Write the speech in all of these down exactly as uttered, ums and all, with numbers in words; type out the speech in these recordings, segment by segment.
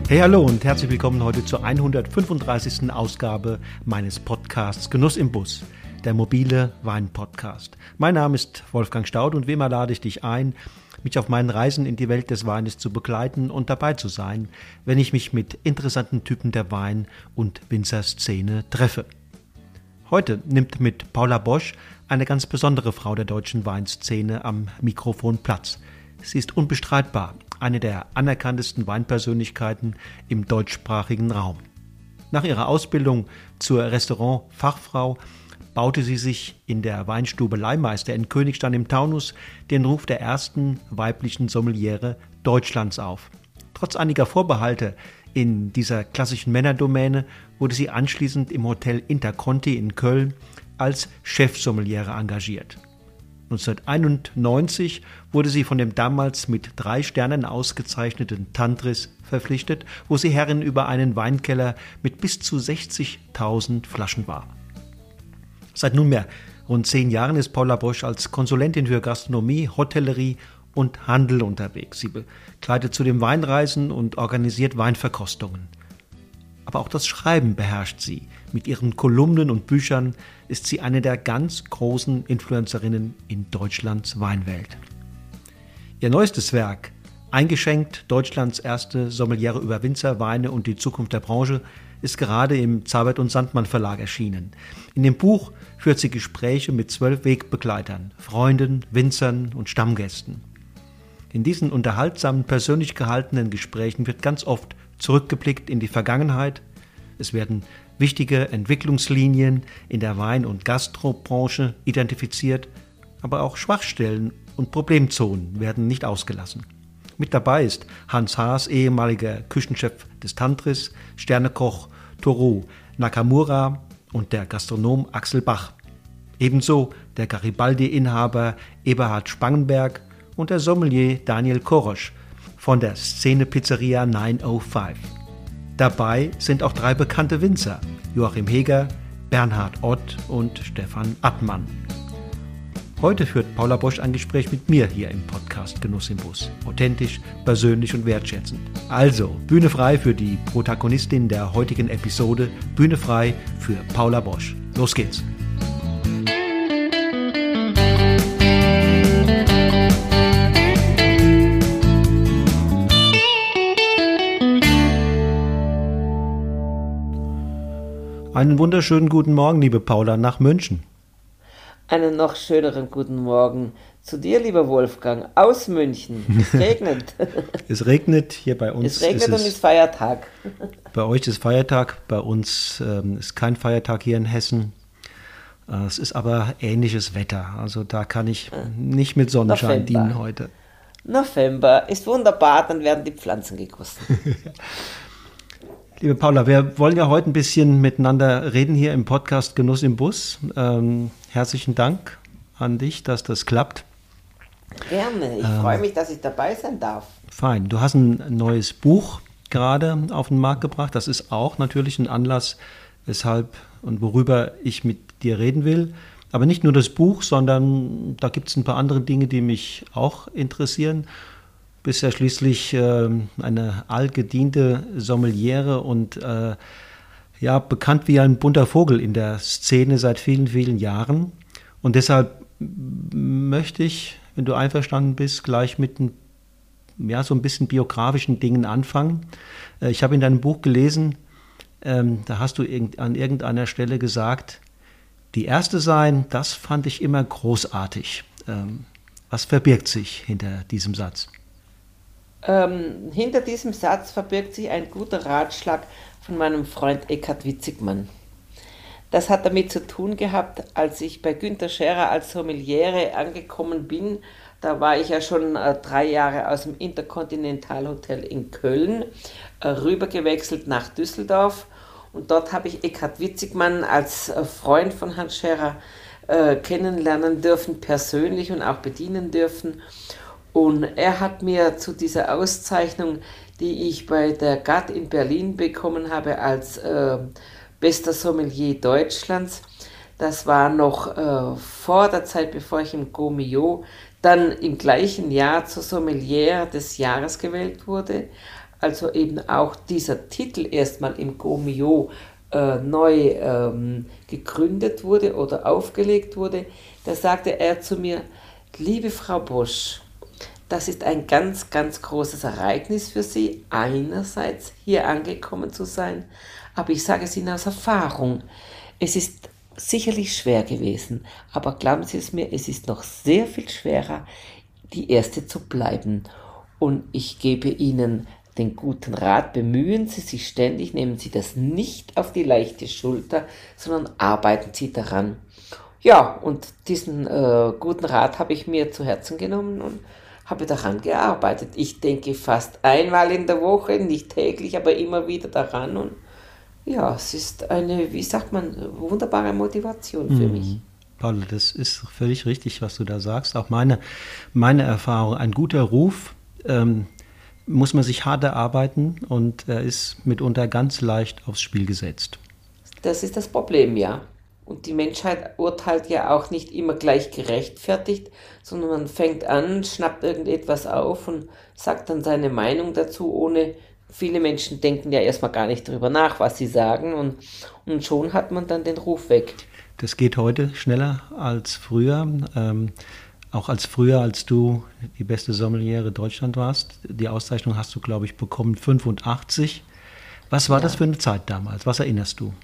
Hey, hallo und herzlich willkommen heute zur hundertfünfunddreißigsten Ausgabe meines Podcasts Genuss im Bus, der mobile Wein-Podcast. Mein Name ist Wolfgang Staud und wie immer lade ich dich ein, mich auf meinen Reisen in die Welt des Weines zu begleiten und dabei zu sein, wenn ich mich mit interessanten Typen der Wein- und Winzerszene treffe. Heute nimmt mit Paula Bosch eine ganz besondere Frau der deutschen Weinszene am Mikrofon Platz. Sie ist unbestreitbar eine der anerkanntesten Weinpersönlichkeiten im deutschsprachigen Raum. Nach ihrer Ausbildung zur Restaurantfachfrau baute sie sich in der Weinstube Leihmeister in Königstein im Taunus den Ruf der ersten weiblichen Sommeliere Deutschlands auf. Trotz einiger Vorbehalte in dieser klassischen Männerdomäne wurde sie anschließend im Hotel Interconti in Köln als Chefsommeliere engagiert. neunzehnhunderteinundneunzig wurde sie von dem damals mit drei Sternen ausgezeichneten Tantris verpflichtet, wo sie Herrin über einen Weinkeller mit bis zu sechzigtausend Flaschen war. Seit nunmehr rund zehn Jahren ist Paula Bosch als Konsulentin für Gastronomie, Hotellerie und Handel unterwegs. Sie begleitet zudem Weinreisen und organisiert Weinverkostungen. Aber auch das Schreiben beherrscht sie. Mit ihren Kolumnen und Büchern ist sie eine der ganz großen Influencerinnen in Deutschlands Weinwelt. Ihr neuestes Werk, Eingeschenkt, Deutschlands erste Sommeliere über Winzer, Weine und die Zukunft der Branche, ist gerade im Zabert und Sandmann Verlag erschienen. In dem Buch führt sie Gespräche mit zwölf Wegbegleitern, Freunden, Winzern und Stammgästen. In diesen unterhaltsamen, persönlich gehaltenen Gesprächen wird ganz oft zurückgeblickt in die Vergangenheit. Es werden wichtige Entwicklungslinien in der Wein- und Gastrobranche identifiziert, aber auch Schwachstellen und Problemzonen werden nicht ausgelassen. Mit dabei ist Hans Haas, ehemaliger Küchenchef des Tantris, Sternekoch Toru Nakamura und der Gastronom Axel Bach. Ebenso der Garibaldi-Inhaber Eberhard Spangenberg und der Sommelier Daniel Korosch von der Szene-Pizzeria neunhundertfünf. Dabei sind auch drei bekannte Winzer, Joachim Heger, Bernhard Ott und Stefan Attmann. Heute führt Paula Bosch ein Gespräch mit mir hier im Podcast Genuss im Bus. Authentisch, persönlich und wertschätzend. Also, Bühne frei für die Protagonistin der heutigen Episode, Bühne frei für Paula Bosch. Los geht's! Einen wunderschönen guten Morgen, liebe Paula, nach München. Einen noch schöneren guten Morgen zu dir, lieber Wolfgang, aus München. Es regnet. Es regnet hier bei uns. Es regnet ist und es ist Feiertag. Bei euch ist Feiertag, bei uns ähm, ist kein Feiertag hier in Hessen. Äh, es ist aber ähnliches Wetter, also da kann ich nicht mit Sonnenschein November. dienen heute. November ist wunderbar, dann werden die Pflanzen gegossen. Liebe Paula, wir wollen ja heute ein bisschen miteinander reden hier im Podcast Genuss im Bus. Ähm, herzlichen Dank an dich, dass das klappt. Gerne, ich ähm, freue mich, dass ich dabei sein darf. Fein, du hast ein neues Buch gerade auf den Markt gebracht. Das ist auch natürlich ein Anlass, weshalb und worüber ich mit dir reden will. Aber nicht nur das Buch, sondern da gibt es ein paar andere Dinge, die mich auch interessieren. Du bist ja schließlich äh, eine allgediente Sommeliere und äh, ja, bekannt wie ein bunter Vogel in der Szene seit vielen, vielen Jahren. Und deshalb möchte ich, wenn du einverstanden bist, gleich mit ein, ja, so ein bisschen biografischen Dingen anfangen. Äh, ich habe in deinem Buch gelesen, ähm, da hast du irg- an irgendeiner Stelle gesagt, die Erste sein, das fand ich immer großartig. Ähm, was verbirgt sich hinter diesem Satz? Ähm, hinter diesem Satz verbirgt sich ein guter Ratschlag von meinem Freund Eckhard Witzigmann. Das hat damit zu tun gehabt, als ich bei Günther Scherer als Sommeliere angekommen bin. Da war ich ja schon äh, drei Jahre aus dem Intercontinental Hotel in Köln äh, rübergewechselt nach Düsseldorf. Und dort habe ich Eckhard Witzigmann als äh, Freund von Hans Scherer äh, kennenlernen dürfen, persönlich und auch bedienen dürfen. Und er hat mir zu dieser Auszeichnung, die ich bei der G A T in Berlin bekommen habe als äh, bester Sommelier Deutschlands, das war noch äh, vor der Zeit, bevor ich im Gaumillot dann im gleichen Jahr zur Sommelier des Jahres gewählt wurde, also eben auch dieser Titel erstmal im Gomio äh, neu ähm, gegründet wurde oder aufgelegt wurde, da sagte er zu mir, liebe Frau Bosch, das ist ein ganz, ganz großes Ereignis für Sie, einerseits hier angekommen zu sein, aber ich sage es Ihnen aus Erfahrung, es ist sicherlich schwer gewesen, aber glauben Sie es mir, es ist noch sehr viel schwerer, die Erste zu bleiben. Und ich gebe Ihnen den guten Rat, bemühen Sie sich ständig, nehmen Sie das nicht auf die leichte Schulter, sondern arbeiten Sie daran. Ja, und diesen äh, guten Rat habe ich mir zu Herzen genommen und habe daran gearbeitet. Ich denke fast einmal in der Woche, nicht täglich, aber immer wieder daran. Und ja, es ist eine, wie sagt man, wunderbare Motivation für Mhm. mich. Paul, das ist völlig richtig, was du da sagst. Auch meine, meine Erfahrung, ein guter Ruf ähm, muss man sich hart erarbeiten und er ist mitunter ganz leicht aufs Spiel gesetzt. Das ist das Problem, ja. Und die Menschheit urteilt ja auch nicht immer gleich gerechtfertigt, sondern man fängt an, schnappt irgendetwas auf und sagt dann seine Meinung dazu, ohne viele Menschen denken ja erstmal gar nicht darüber nach, was sie sagen und, und schon hat man dann den Ruf weg. Das geht heute schneller als früher. Ähm, auch als früher, als du die beste Sommeliere Deutschland warst. Die Auszeichnung hast du, glaube ich, bekommen, fünfundachtzig. Was war das Ja. für eine Zeit damals? Was erinnerst du?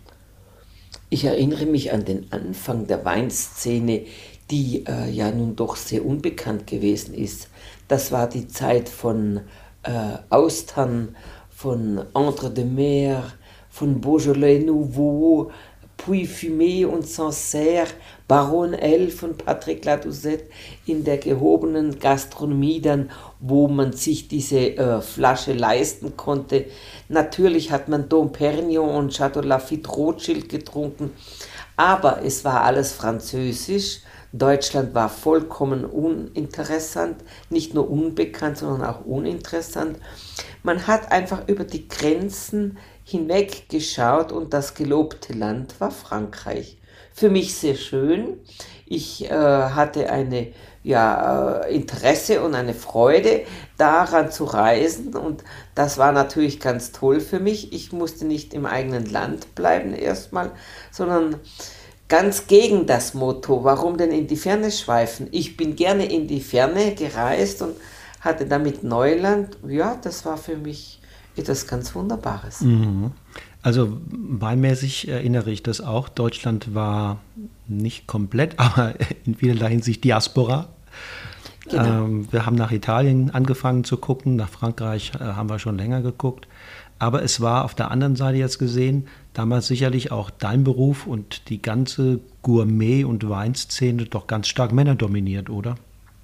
Ich erinnere mich an den Anfang der Weinszene, die äh, ja nun doch sehr unbekannt gewesen ist. Das war die Zeit von äh, Austern, von Entre de Mer, von Beaujolais Nouveau, Puy-Fumé und Sancerre, Baron L von Patrick Ladoucette in der gehobenen Gastronomie dann, wo man sich diese äh, Flasche leisten konnte. Natürlich hat man Dom Perignon und Château Lafite Rothschild getrunken, aber es war alles französisch. Deutschland war vollkommen uninteressant, nicht nur unbekannt, sondern auch uninteressant. Man hat einfach über die Grenzen hinweg geschaut und das gelobte Land war Frankreich. Für mich sehr schön. Ich äh, hatte eine ja, äh, Interesse und eine Freude daran zu reisen und das war natürlich ganz toll für mich. Ich musste nicht im eigenen Land bleiben erstmal, sondern ganz gegen das Motto, warum denn in die Ferne schweifen? Ich bin gerne in die Ferne gereist und hatte damit Neuland. Ja, das war für mich etwas ganz Wunderbares. Mhm. Also weinmäßig erinnere ich das auch. Deutschland war nicht komplett, aber in vielerlei Hinsicht Diaspora. Genau. Ähm, wir haben nach Italien angefangen zu gucken, nach Frankreich äh, haben wir schon länger geguckt. Aber es war auf der anderen Seite jetzt gesehen, damals sicherlich auch dein Beruf und die ganze Gourmet- und Weinszene doch ganz stark männerdominiert, oder?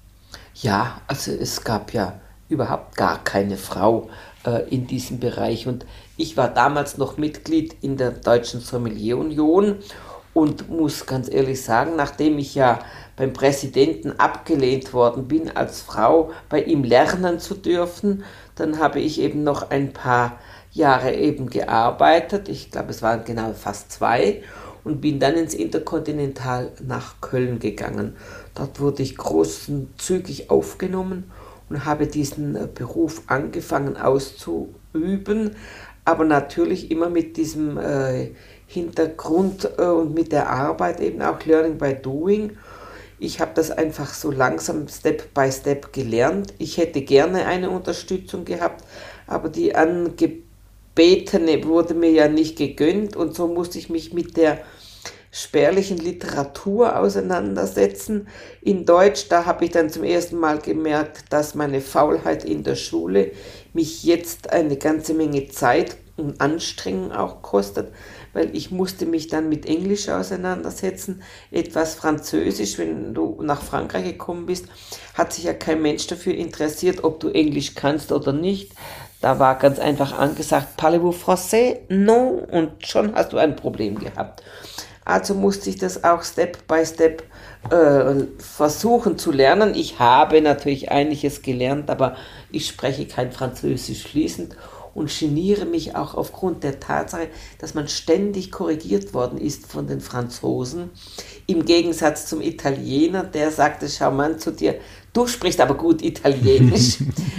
Ja, also es gab ja überhaupt gar keine Frau äh, in diesem Bereich und ich war damals noch Mitglied in der Deutschen Sommelier-Union und muss ganz ehrlich sagen, nachdem ich ja beim Präsidenten abgelehnt worden bin, als Frau bei ihm lernen zu dürfen, dann habe ich eben noch ein paar Jahre eben gearbeitet, ich glaube es waren genau fast zwei und bin dann ins Interkontinental nach Köln gegangen. Dort wurde ich großzügig aufgenommen und habe diesen äh, Beruf angefangen auszuüben, aber natürlich immer mit diesem äh, Hintergrund äh, und mit der Arbeit eben auch Learning by Doing. Ich habe das einfach so langsam Step by Step gelernt. Ich hätte gerne eine Unterstützung gehabt, aber die angebetene wurde mir ja nicht gegönnt und so musste ich mich mit der spärlichen Literatur auseinandersetzen. In Deutsch, da habe ich dann zum ersten Mal gemerkt, dass meine Faulheit in der Schule mich jetzt eine ganze Menge Zeit und Anstrengung auch kostet, weil ich musste mich dann mit Englisch auseinandersetzen, etwas Französisch. Wenn du nach Frankreich gekommen bist, hat sich ja kein Mensch dafür interessiert, ob du Englisch kannst oder nicht. Da war ganz einfach angesagt, parlez-vous français? Non. Und schon hast du ein Problem gehabt. Also musste ich das auch Step by Step äh, versuchen zu lernen. Ich habe natürlich einiges gelernt, aber ich spreche kein Französisch fließend. und geniere mich auch aufgrund der Tatsache, dass man ständig korrigiert worden ist von den Franzosen, im Gegensatz zum Italiener, der sagte charmant zu dir, du sprichst aber gut Italienisch.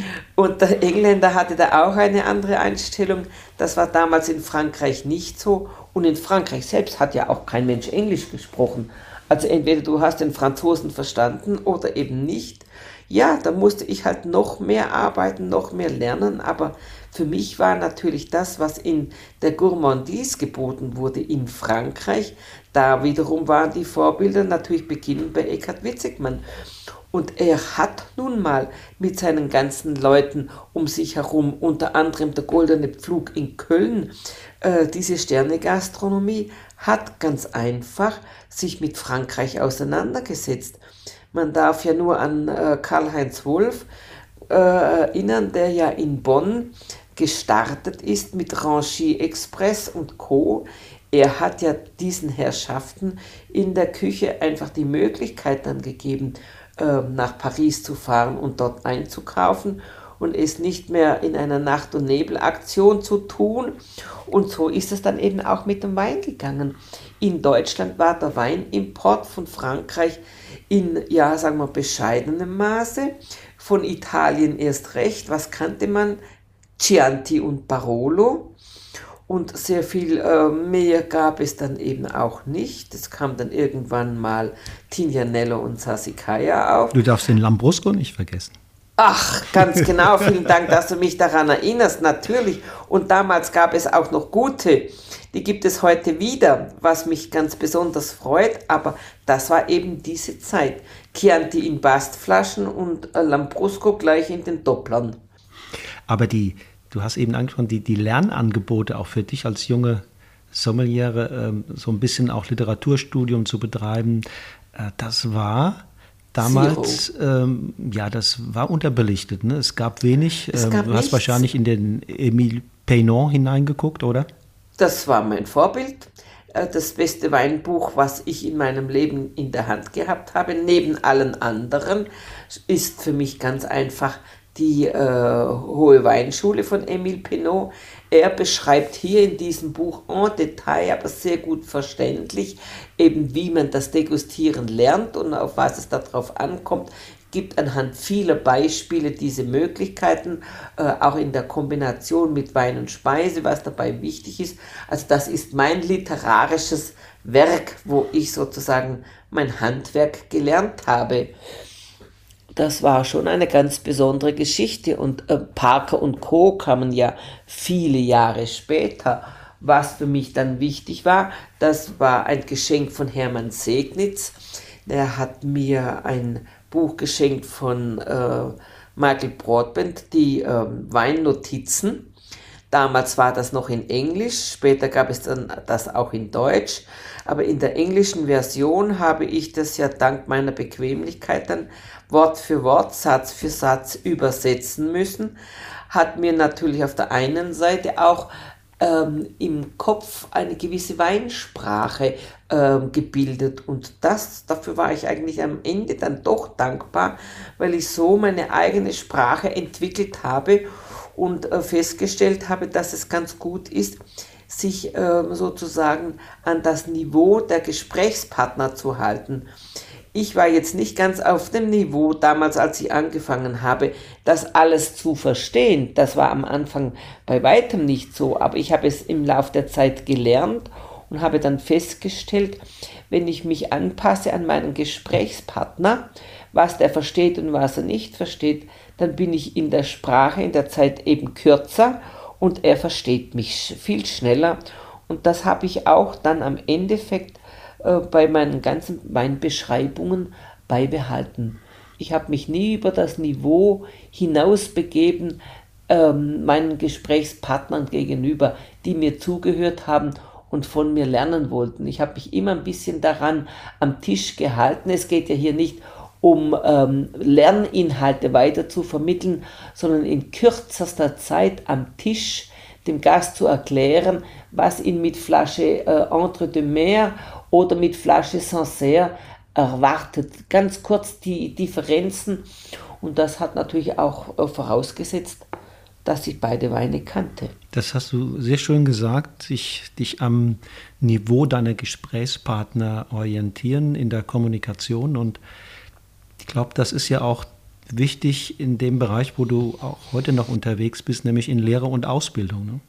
Und der Engländer hatte da auch eine andere Einstellung. Das war damals in Frankreich nicht so. Und in Frankreich selbst hat ja auch kein Mensch Englisch gesprochen. Also entweder du hast den Franzosen verstanden oder eben nicht. Ja, da musste ich halt noch mehr arbeiten, noch mehr lernen. Aber für mich war natürlich das, was in der Gourmandise geboten wurde in Frankreich, da wiederum waren die Vorbilder natürlich beginnend bei Eckhard Witzigmann. Und er hat nun mal mit seinen ganzen Leuten um sich herum, unter anderem der Goldene Pflug in Köln, äh, diese Sternegastronomie, hat ganz einfach sich mit Frankreich auseinandergesetzt. Man darf ja nur an äh, Karl-Heinz Wolff äh, erinnern, der ja in Bonn gestartet ist mit Ranchi Express und Co. Er hat ja diesen Herrschaften in der Küche einfach die Möglichkeit dann gegeben, nach Paris zu fahren und dort einzukaufen und es nicht mehr in einer Nacht- und Nebelaktion zu tun. Und so ist es dann eben auch mit dem Wein gegangen. In Deutschland war der Weinimport von Frankreich in, ja, sagen wir, bescheidenem Maße, von Italien erst recht. Was kannte man? Chianti und Barolo. Und sehr viel äh, mehr gab es dann eben auch nicht. Es kam dann irgendwann mal Tignanello und Sassicaia auf. Du darfst den Lambrusco nicht vergessen. Ach, ganz genau. Vielen Dank, dass du mich daran erinnerst. Natürlich. Und damals gab es auch noch gute. Die gibt es heute wieder, was mich ganz besonders freut. Aber das war eben diese Zeit. Chianti in Bastflaschen und äh, Lambrusco gleich in den Dopplern. Aber die... Du hast eben angesprochen, die, die Lernangebote auch für dich als junge Sommeliere, ähm, so ein bisschen auch Literaturstudium zu betreiben, äh, das war damals, ähm, ja, das war unterbelichtet. Ne? Es gab wenig. Es Ähm, gab du hast nichts. wahrscheinlich in den Émile Peynon hineingeguckt, oder? Das war mein Vorbild. Das beste Weinbuch, was ich in meinem Leben in der Hand gehabt habe, neben allen anderen, ist für mich ganz einfach die äh, Hohe Weinschule von Émile Peynon. Er beschreibt hier in diesem Buch en Detail, aber sehr gut verständlich, eben wie man das Degustieren lernt und auf was es darauf ankommt. Gibt anhand vieler Beispiele diese Möglichkeiten, äh, auch in der Kombination mit Wein und Speise, was dabei wichtig ist. Also das ist mein literarisches Werk, wo ich sozusagen mein Handwerk gelernt habe. Das war schon eine ganz besondere Geschichte und äh, Parker und Co. kamen ja viele Jahre später. Was für mich dann wichtig war, das war ein Geschenk von Hermann Segnitz. Der hat mir ein Buch geschenkt von äh, Michael Broadbent, die äh, Weinnotizen. Damals war das noch in Englisch, später gab es dann das auch in Deutsch. Aber in der englischen Version habe ich das ja dank meiner Bequemlichkeit dann Wort für Wort, Satz für Satz übersetzen müssen. Hat mir natürlich auf der einen Seite auch ähm, im Kopf eine gewisse Weinsprache ähm, gebildet. Und das, dafür war ich eigentlich am Ende dann doch dankbar, weil ich so meine eigene Sprache entwickelt habe und äh, festgestellt habe, dass es ganz gut ist, sich äh, sozusagen an das Niveau der Gesprächspartner zu halten. Ich war jetzt nicht ganz auf dem Niveau damals, als ich angefangen habe, das alles zu verstehen. Das war am Anfang bei weitem nicht so, aber ich habe es im Laufe der Zeit gelernt und habe dann festgestellt, wenn ich mich anpasse an meinen Gesprächspartner, was der versteht und was er nicht versteht, dann bin ich in der Sprache in der Zeit eben kürzer und er versteht mich viel schneller. Und das habe ich auch dann am Endeffekt äh, bei meinen ganzen Weinbeschreibungen beibehalten. Ich habe mich nie über das Niveau hinausbegeben, ähm, meinen Gesprächspartnern gegenüber, die mir zugehört haben und von mir lernen wollten. Ich habe mich immer ein bisschen daran am Tisch gehalten. Es geht ja hier nicht um ähm, Lerninhalte weiter zu vermitteln, sondern in kürzester Zeit am Tisch dem Gast zu erklären, was ihn mit Flasche äh, Entre deux Mers oder mit Flasche Sancerre erwartet. Ganz kurz die Differenzen, und das hat natürlich auch äh, vorausgesetzt, dass ich beide Weine kannte. Das hast du sehr schön gesagt, sich, dich am Niveau deiner Gesprächspartner orientieren in der Kommunikation. Und ich glaube, das ist ja auch wichtig in dem Bereich, wo du auch heute noch unterwegs bist, nämlich in Lehre und Ausbildung. Ne?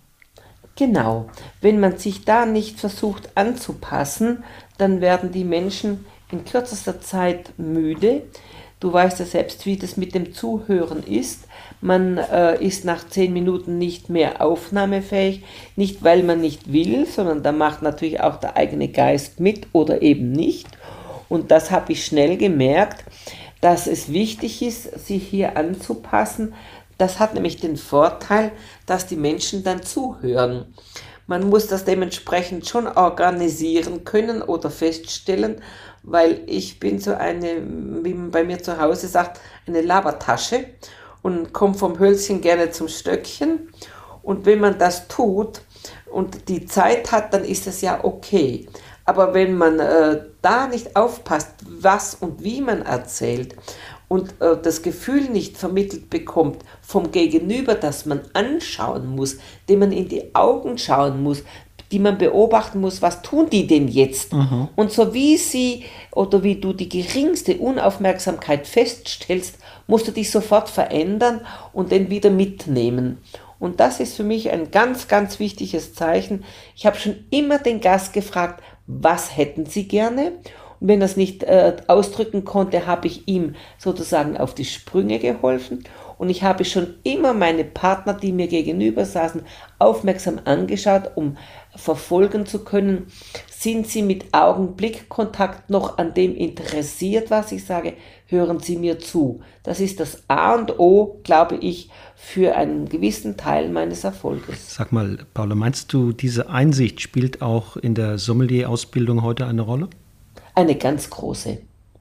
Genau. Wenn man sich da nicht versucht anzupassen, dann werden die Menschen in kürzester Zeit müde. Du weißt ja selbst, wie das mit dem Zuhören ist. Man äh, ist nach zehn Minuten nicht mehr aufnahmefähig, nicht weil man nicht will, sondern da macht natürlich auch der eigene Geist mit oder eben nicht. Und das habe ich schnell gemerkt, dass es wichtig ist, sich hier anzupassen. Das hat nämlich den Vorteil, dass die Menschen dann zuhören. Man muss das dementsprechend schon organisieren können oder feststellen, weil ich bin so eine, wie man bei mir zu Hause sagt, eine Labertasche und komme vom Hölzchen gerne zum Stöckchen. Und wenn man das tut und die Zeit hat, dann ist das ja okay. Aber wenn man äh, da nicht aufpasst, was und wie man erzählt und äh, das Gefühl nicht vermittelt bekommt vom Gegenüber, das man anschauen muss, dem man in die Augen schauen muss, die man beobachten muss, was tun die denn jetzt? Mhm. Und so wie sie oder wie du die geringste Unaufmerksamkeit feststellst, musst du dich sofort verändern und den wieder mitnehmen. Und das ist für mich ein ganz, ganz wichtiges Zeichen. Ich habe schon immer den Gast gefragt, was hätten Sie gerne? Und wenn er es nicht äh, ausdrücken konnte, habe ich ihm sozusagen auf die Sprünge geholfen. Und ich habe schon immer meine Partner, die mir gegenüber saßen, aufmerksam angeschaut, um verfolgen zu können, sind sie mit Augenblickkontakt noch an dem interessiert, was ich sage, hören Sie mir zu. Das ist das A und O, glaube ich, für einen gewissen Teil meines Erfolges. Sag mal, Paula, meinst du, diese Einsicht spielt auch in der Sommelier-Ausbildung heute eine Rolle? Eine ganz große.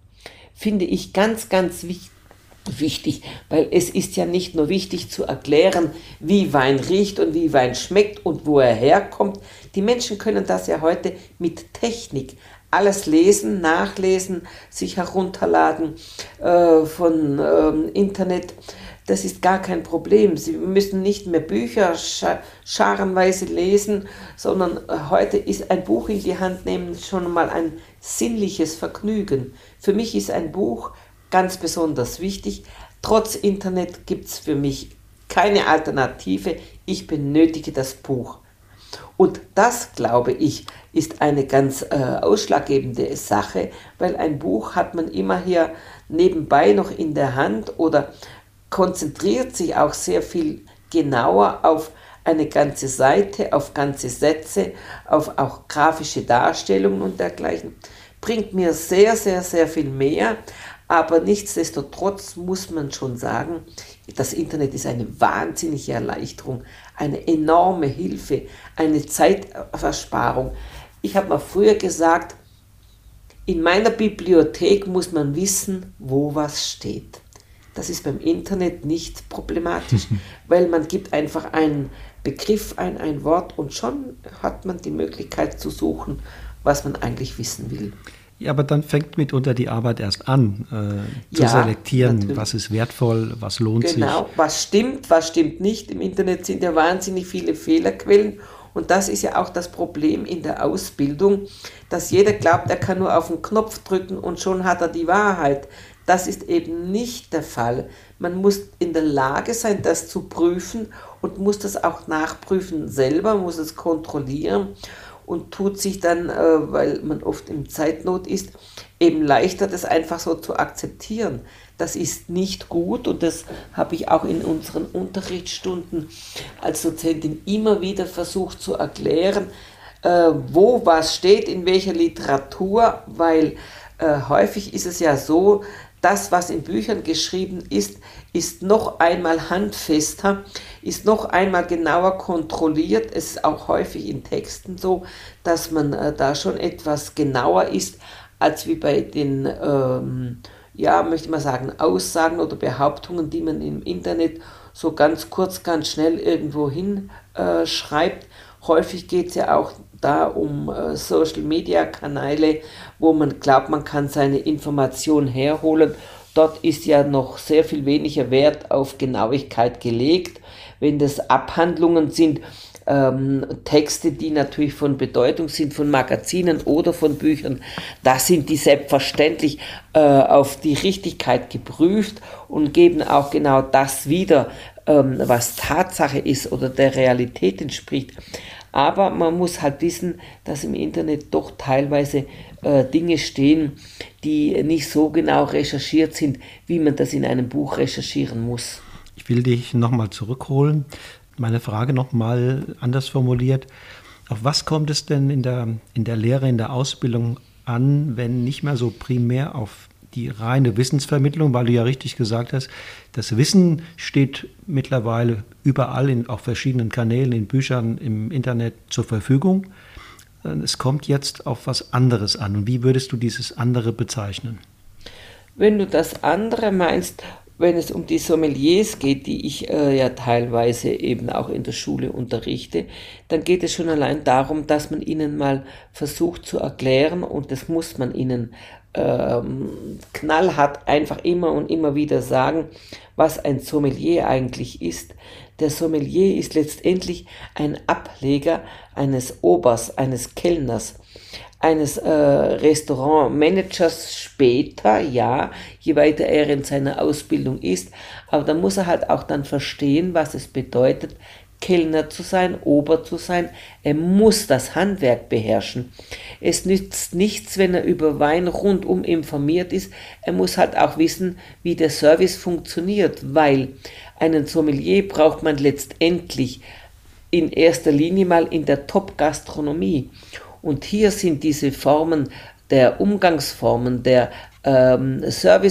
Finde ich ganz, ganz wichtig. Wichtig, weil es ist ja nicht nur wichtig zu erklären, wie Wein riecht und wie Wein schmeckt und wo er herkommt. Die Menschen können das ja heute mit Technik alles lesen, nachlesen, sich herunterladen äh, von äh, Internet. Das ist gar kein Problem. Sie müssen nicht mehr Bücher scha- scharenweise lesen, sondern äh, heute ist ein Buch in die Hand nehmen schon mal ein sinnliches Vergnügen. Für mich ist ein Buch ganz besonders wichtig. Trotz Internet gibt es für mich keine Alternative. Ich benötige das Buch. Und das, glaube ich, ist eine ganz äh, ausschlaggebende Sache, weil ein Buch hat man immer hier nebenbei noch in der Hand oder konzentriert sich auch sehr viel genauer auf eine ganze Seite, auf ganze Sätze, auf auch grafische Darstellungen und dergleichen. Bringt mir sehr, sehr, sehr viel mehr. Aber nichtsdestotrotz muss man schon sagen, das Internet ist eine wahnsinnige Erleichterung, eine enorme Hilfe, eine Zeitversparung. Ich habe mal früher gesagt, in meiner Bibliothek muss man wissen, wo was steht. Das ist beim Internet nicht problematisch, weil man gibt einfach einen Begriff ein, ein Wort und schon hat man die Möglichkeit zu suchen, was man eigentlich wissen will. Ja, aber dann fängt mitunter die Arbeit erst an, äh, zu ja, selektieren, natürlich. Was ist wertvoll, was lohnt genau, sich. Genau, was stimmt, was stimmt nicht. Im Internet sind ja wahnsinnig viele Fehlerquellen und das ist ja auch das Problem in der Ausbildung, dass jeder glaubt, er kann nur auf den Knopf drücken und schon hat er die Wahrheit. Das ist eben nicht der Fall. Man muss in der Lage sein, das zu prüfen und muss das auch nachprüfen selber, muss es kontrollieren. Und tut sich dann, äh, weil man oft in Zeitnot ist, eben leichter, das einfach so zu akzeptieren. Das ist nicht gut und das habe ich auch in unseren Unterrichtsstunden als Dozentin immer wieder versucht zu erklären, äh, wo was steht, in welcher Literatur, weil äh, häufig ist es ja so, das, was in Büchern geschrieben ist, ist noch einmal handfester, ist noch einmal genauer kontrolliert. Es ist auch häufig in Texten so, dass man äh, da schon etwas genauer ist, als wie bei den, ähm, ja, möchte man sagen, Aussagen oder Behauptungen, die man im Internet so ganz kurz, ganz schnell irgendwo hin äh, schreibt. Häufig geht es ja auch da um äh, Social-Media-Kanäle, wo man glaubt, man kann seine Information herholen, Dort ist ja noch sehr viel weniger Wert auf Genauigkeit gelegt. Wenn das Abhandlungen sind, ähm, Texte, die natürlich von Bedeutung sind, von Magazinen oder von Büchern, da sind die selbstverständlich äh, auf die Richtigkeit geprüft und geben auch genau das wieder, ähm, was Tatsache ist oder der Realität entspricht. Aber man muss halt wissen, dass im Internet doch teilweise äh, Dinge stehen, die nicht so genau recherchiert sind, wie man das in einem Buch recherchieren muss. Ich will dich nochmal zurückholen. Meine Frage nochmal anders formuliert. Auf was kommt es denn in der, in der Lehre, in der Ausbildung an, wenn nicht mehr so primär auf die reine Wissensvermittlung, weil du ja richtig gesagt hast, das Wissen steht mittlerweile überall in auf verschiedenen Kanälen, in Büchern, im Internet zur Verfügung. Es kommt jetzt auf was anderes an. Und wie würdest du dieses andere bezeichnen? Wenn du das andere meinst, wenn es um die Sommeliers geht, die ich äh, ja teilweise eben auch in der Schule unterrichte, dann geht es schon allein darum, dass man ihnen mal versucht zu erklären, und das muss man ihnen ähm, knallhart einfach immer und immer wieder sagen, was ein Sommelier eigentlich ist. Der Sommelier ist letztendlich ein Ableger eines Obers, eines Kellners, eines äh, Restaurantmanagers später, ja, je weiter er in seiner Ausbildung ist, aber da muss er halt auch dann verstehen, was es bedeutet, Kellner zu sein, Ober zu sein. Er muss das Handwerk beherrschen. Es nützt nichts, wenn er über Wein rundum informiert ist. Er muss halt auch wissen, wie der Service funktioniert, weil einen Sommelier braucht man letztendlich in erster Linie mal in der Top-Gastronomie. Und hier sind diese Formen der Umgangsformen, der ähm,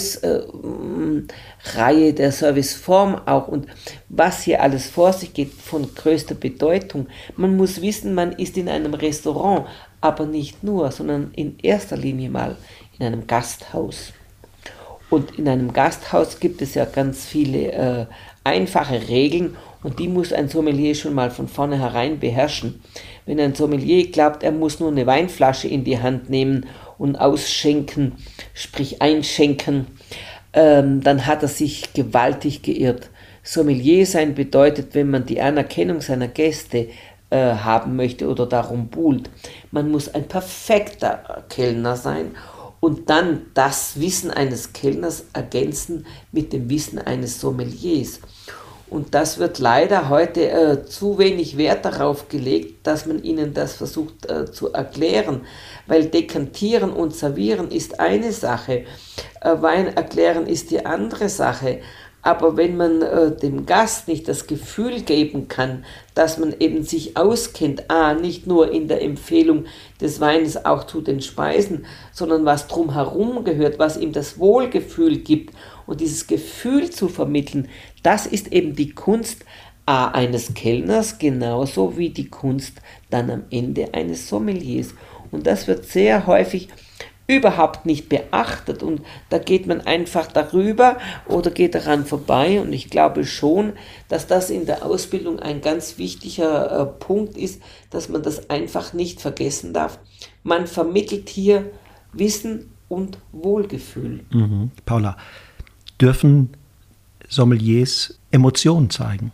Service-Reihe, der Serviceform auch und was hier alles vor sich geht, von größter Bedeutung. Man muss wissen, man ist in einem Restaurant, aber nicht nur, sondern in erster Linie mal in einem Gasthaus. Und in einem Gasthaus gibt es ja ganz viele äh, einfache Regeln, und die muss ein Sommelier schon mal von vornherein beherrschen. Wenn ein Sommelier glaubt, er muss nur eine Weinflasche in die Hand nehmen und ausschenken, sprich einschenken, ähm, dann hat er sich gewaltig geirrt. Sommelier sein bedeutet, wenn man die Anerkennung seiner Gäste äh, haben möchte oder darum buhlt, man muss ein perfekter Kellner sein und dann das Wissen eines Kellners ergänzen mit dem Wissen eines Sommeliers. Und das wird leider heute äh, zu wenig Wert darauf gelegt, dass man ihnen das versucht äh, zu erklären. Weil Dekantieren und Servieren ist eine Sache, äh, Wein erklären ist die andere Sache. Aber wenn man äh, dem Gast nicht das Gefühl geben kann, dass man eben sich auskennt, a, nicht nur in der Empfehlung des Weines auch zu den Speisen, sondern was drumherum gehört, was ihm das Wohlgefühl gibt, und dieses Gefühl zu vermitteln, das ist eben die Kunst a, eines Kellners, genauso wie die Kunst dann am Ende eines Sommeliers. Und das wird sehr häufig überhaupt nicht beachtet, und da geht man einfach darüber oder geht daran vorbei, und ich glaube schon, dass das in der Ausbildung ein ganz wichtiger äh, Punkt ist, dass man das einfach nicht vergessen darf. Man vermittelt hier Wissen und Wohlgefühl. Mhm. Paula, dürfen Sommeliers Emotionen zeigen?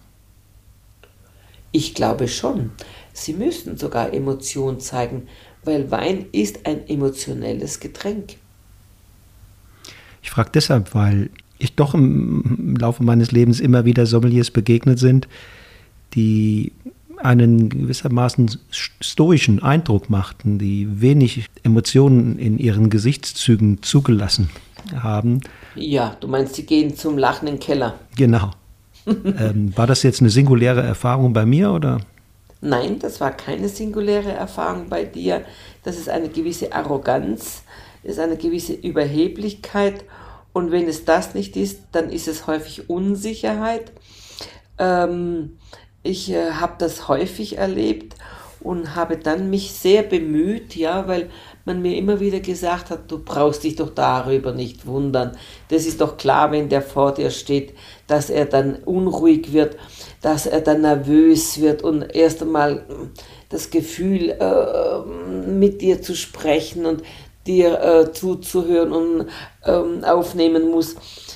Ich glaube schon. Sie müssen sogar Emotionen zeigen, weil Wein ist ein emotionelles Getränk. Ich frage deshalb, weil ich doch im Laufe meines Lebens immer wieder Sommeliers begegnet sind, die einen gewissermaßen stoischen Eindruck machten, die wenig Emotionen in ihren Gesichtszügen zugelassen haben. Ja, du meinst, sie gehen zum Lachen in den Keller. Genau. ähm, war das jetzt eine singuläre Erfahrung bei mir, oder? Nein, das war keine singuläre Erfahrung bei dir. Das ist eine gewisse Arroganz, ist eine gewisse Überheblichkeit. Und wenn es das nicht ist, dann ist es häufig Unsicherheit. Ähm, ich äh, habe das häufig erlebt und habe dann mich sehr bemüht, ja, weil man mir immer wieder gesagt hat, du brauchst dich doch darüber nicht wundern. Das ist doch klar, wenn der vor dir steht, dass er dann unruhig wird, dass er dann nervös wird und erst einmal das Gefühl, äh, mit dir zu sprechen und dir äh, zuzuhören und ähm, aufnehmen muss.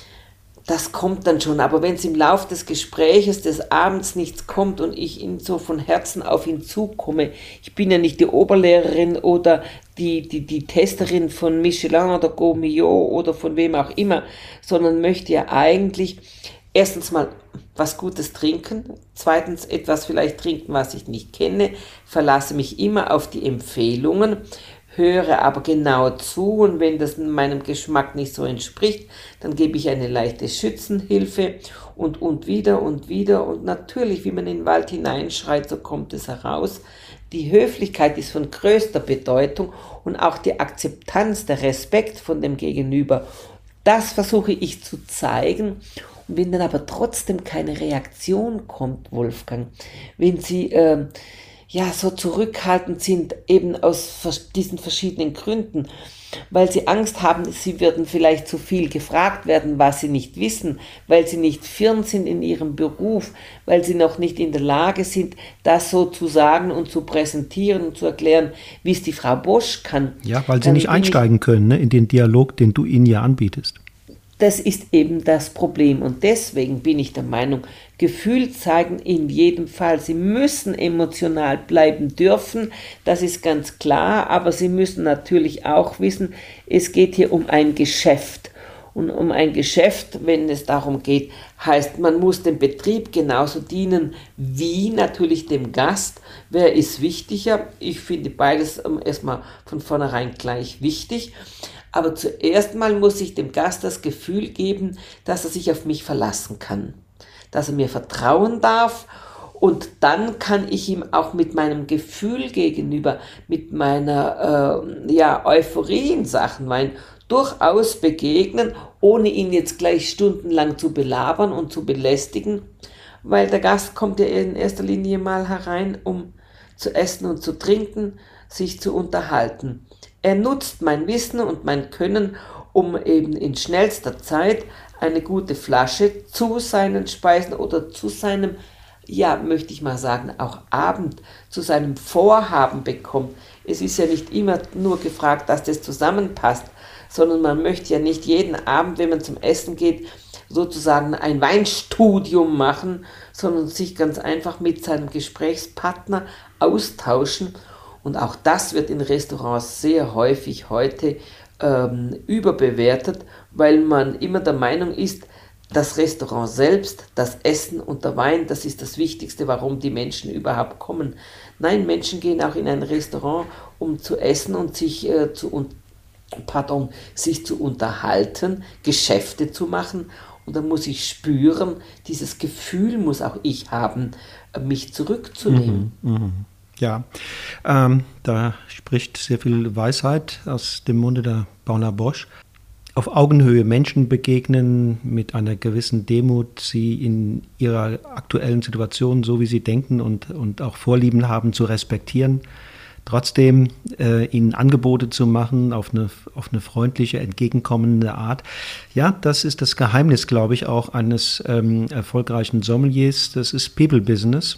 Das kommt dann schon, aber wenn es im Laufe des Gespräches des Abends nichts kommt und ich ihn so von Herzen auf ihn zukomme, ich bin ja nicht die Oberlehrerin oder die, die, die Testerin von Michelin oder Gaumillot oder von wem auch immer, sondern möchte ja eigentlich erstens mal was Gutes trinken, zweitens etwas vielleicht trinken, was ich nicht kenne, verlasse mich immer auf die Empfehlungen, höre aber genau zu und wenn das meinem Geschmack nicht so entspricht, dann gebe ich eine leichte Schützenhilfe und, und wieder und wieder und natürlich, wie man in den Wald hineinschreit, so kommt es heraus. Die Höflichkeit ist von größter Bedeutung und auch die Akzeptanz, der Respekt von dem Gegenüber. Das versuche ich zu zeigen. Und wenn dann aber trotzdem keine Reaktion kommt, Wolfgang, wenn Sie äh, ja so zurückhaltend sind, eben aus diesen verschiedenen Gründen, weil Sie Angst haben, Sie würden vielleicht zu viel gefragt werden, was Sie nicht wissen, weil Sie nicht firm sind in Ihrem Beruf, weil Sie noch nicht in der Lage sind, das so zu sagen und zu präsentieren und zu erklären, wie es die Frau Bosch kann. Ja, weil Sie nicht einsteigen können, ne, in den Dialog, den du ihnen ja anbietest. Das ist eben das Problem und deswegen bin ich der Meinung, Gefühl zeigen in jedem Fall. Sie müssen emotional bleiben dürfen, das ist ganz klar, aber Sie müssen natürlich auch wissen, es geht hier um ein Geschäft. Und um ein Geschäft, wenn es darum geht, heißt, man muss dem Betrieb genauso dienen wie natürlich dem Gast. Wer ist wichtiger? Ich finde beides erstmal von vornherein gleich wichtig. Aber zuerst mal muss ich dem Gast das Gefühl geben, dass er sich auf mich verlassen kann, dass er mir vertrauen darf und dann kann ich ihm auch mit meinem Gefühl gegenüber, mit meiner äh, ja, Euphorie in Sachen Wein durchaus begegnen, ohne ihn jetzt gleich stundenlang zu belabern und zu belästigen, weil der Gast kommt ja in erster Linie mal herein, um zu essen und zu trinken, sich zu unterhalten. Er nutzt mein Wissen und mein Können, um eben in schnellster Zeit eine gute Flasche zu seinen Speisen oder zu seinem, ja, möchte ich mal sagen, auch Abend, zu seinem Vorhaben bekommt. Es ist ja nicht immer nur gefragt, dass das zusammenpasst, sondern man möchte ja nicht jeden Abend, wenn man zum Essen geht, sozusagen ein Weinstudium machen, sondern sich ganz einfach mit seinem Gesprächspartner austauschen. Und auch das wird in Restaurants sehr häufig heute ähm, überbewertet, weil man immer der Meinung ist, das Restaurant selbst, das Essen und der Wein, das ist das Wichtigste, warum die Menschen überhaupt kommen. Nein, Menschen gehen auch in ein Restaurant, um zu essen und sich, äh, zu, pardon, sich zu unterhalten, Geschäfte zu machen. Und dann muss ich spüren, dieses Gefühl muss auch ich haben, mich zurückzunehmen. Mhm, mh. Ja, ähm, da spricht sehr viel Weisheit aus dem Munde der Paula Bosch. Auf Augenhöhe Menschen begegnen, mit einer gewissen Demut, sie in ihrer aktuellen Situation, so wie sie denken und, und auch Vorlieben haben, zu respektieren. Trotzdem äh, ihnen Angebote zu machen auf eine, auf eine freundliche, entgegenkommende Art. Ja, das ist das Geheimnis, glaube ich, auch eines ähm, erfolgreichen Sommeliers. Das ist People Business.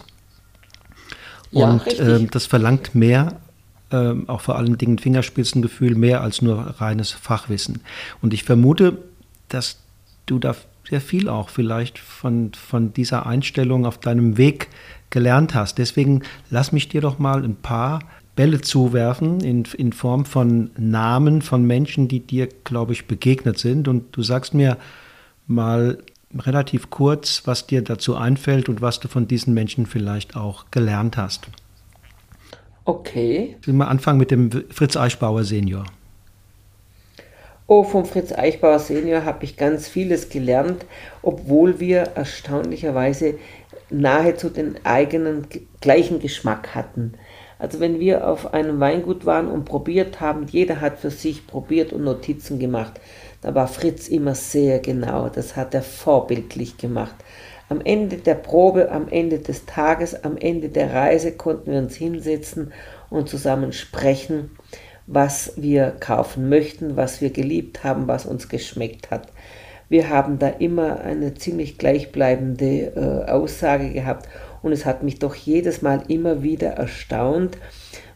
Und ja, äh, das verlangt mehr, äh, auch vor allen Dingen Fingerspitzengefühl, mehr als nur reines Fachwissen. Und ich vermute, dass du da sehr viel auch vielleicht von, von dieser Einstellung auf deinem Weg gelernt hast. Deswegen lass mich dir doch mal ein paar Bälle zuwerfen in, in Form von Namen von Menschen, die dir, glaube ich, begegnet sind. Und du sagst mir mal relativ kurz, was dir dazu einfällt und was du von diesen Menschen vielleicht auch gelernt hast. Okay. Ich will mal anfangen mit dem Fritz Eichbauer Senior. Oh, vom Fritz Eichbauer Senior habe ich ganz vieles gelernt, obwohl wir erstaunlicherweise nahezu den eigenen gleichen Geschmack hatten. Also wenn wir auf einem Weingut waren und probiert haben, jeder hat für sich probiert und Notizen gemacht, da war Fritz immer sehr genau, das hat er vorbildlich gemacht. Am Ende der Probe, am Ende des Tages, am Ende der Reise konnten wir uns hinsetzen und zusammen sprechen, was wir kaufen möchten, was wir geliebt haben, was uns geschmeckt hat. Wir haben da immer eine ziemlich gleichbleibende äh, Aussage gehabt und es hat mich doch jedes Mal immer wieder erstaunt,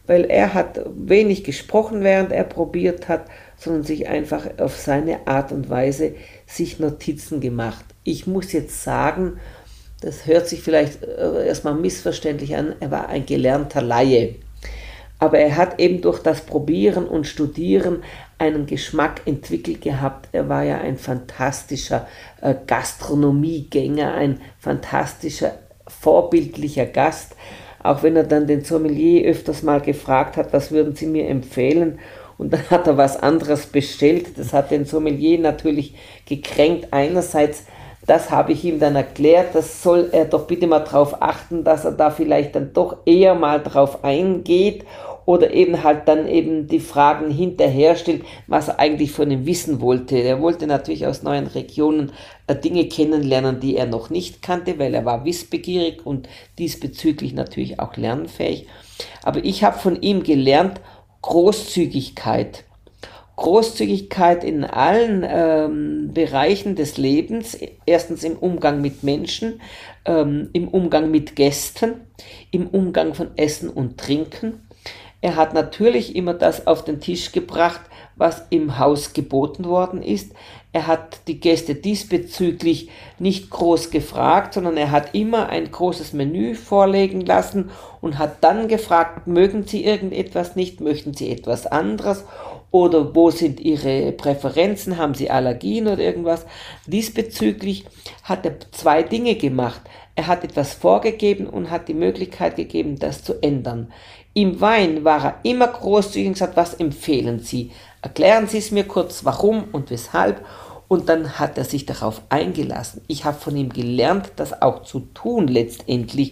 weil er hat wenig gesprochen, während er probiert hat, sondern sich einfach auf seine Art und Weise sich Notizen gemacht. Ich muss jetzt sagen, das hört sich vielleicht erstmal missverständlich an, er war ein gelernter Laie. Aber er hat eben durch das Probieren und Studieren einen Geschmack entwickelt gehabt. Er war ja ein fantastischer äh, Gastronomiegänger, ein fantastischer, vorbildlicher Gast. Auch wenn er dann den Sommelier öfters mal gefragt hat, was würden Sie mir empfehlen? Und dann hat er was anderes bestellt. Das hat den Sommelier natürlich gekränkt. Einerseits, das habe ich ihm dann erklärt, das soll er doch bitte mal darauf achten, dass er da vielleicht dann doch eher mal drauf eingeht oder eben halt dann eben die Fragen hinterher stellt, was er eigentlich von ihm wissen wollte. Er wollte natürlich aus neuen Regionen äh, Dinge kennenlernen, die er noch nicht kannte, weil er war wissbegierig und diesbezüglich natürlich auch lernfähig. Aber ich habe von ihm gelernt, Großzügigkeit. Großzügigkeit in allen ähm, Bereichen des Lebens, erstens im Umgang mit Menschen, ähm, im Umgang mit Gästen, im Umgang von Essen und Trinken. Er hat natürlich immer das auf den Tisch gebracht, was im Haus geboten worden ist. Er hat die Gäste diesbezüglich nicht groß gefragt, sondern er hat immer ein großes Menü vorlegen lassen und hat dann gefragt, mögen Sie irgendetwas nicht, möchten Sie etwas anderes oder wo sind Ihre Präferenzen, haben Sie Allergien oder irgendwas. Diesbezüglich hat er zwei Dinge gemacht. Er hat etwas vorgegeben und hat die Möglichkeit gegeben, das zu ändern. Im Wein war er immer großzügig und gesagt, was empfehlen Sie? Erklären Sie es mir kurz, warum und weshalb. Und dann hat er sich darauf eingelassen. Ich habe von ihm gelernt, das auch zu tun letztendlich.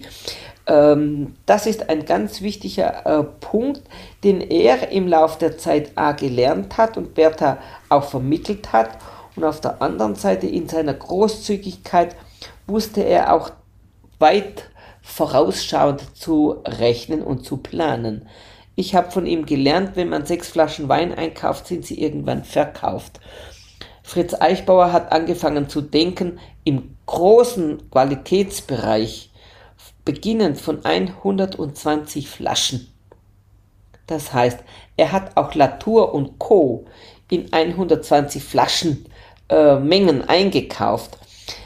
Ähm, das ist ein ganz wichtiger äh, Punkt, den er im Laufe der Zeit A gelernt hat und Bertha auch vermittelt hat. Und auf der anderen Seite in seiner Großzügigkeit wusste er auch weit vorausschauend zu rechnen und zu planen. Ich habe von ihm gelernt, wenn man sechs Flaschen Wein einkauft, sind sie irgendwann verkauft. Fritz Eichbauer hat angefangen zu denken im großen Qualitätsbereich, beginnend von hundertzwanzig Flaschen. Das heißt, er hat auch Latour und Co. in hundertzwanzig Flaschen äh, Mengen eingekauft.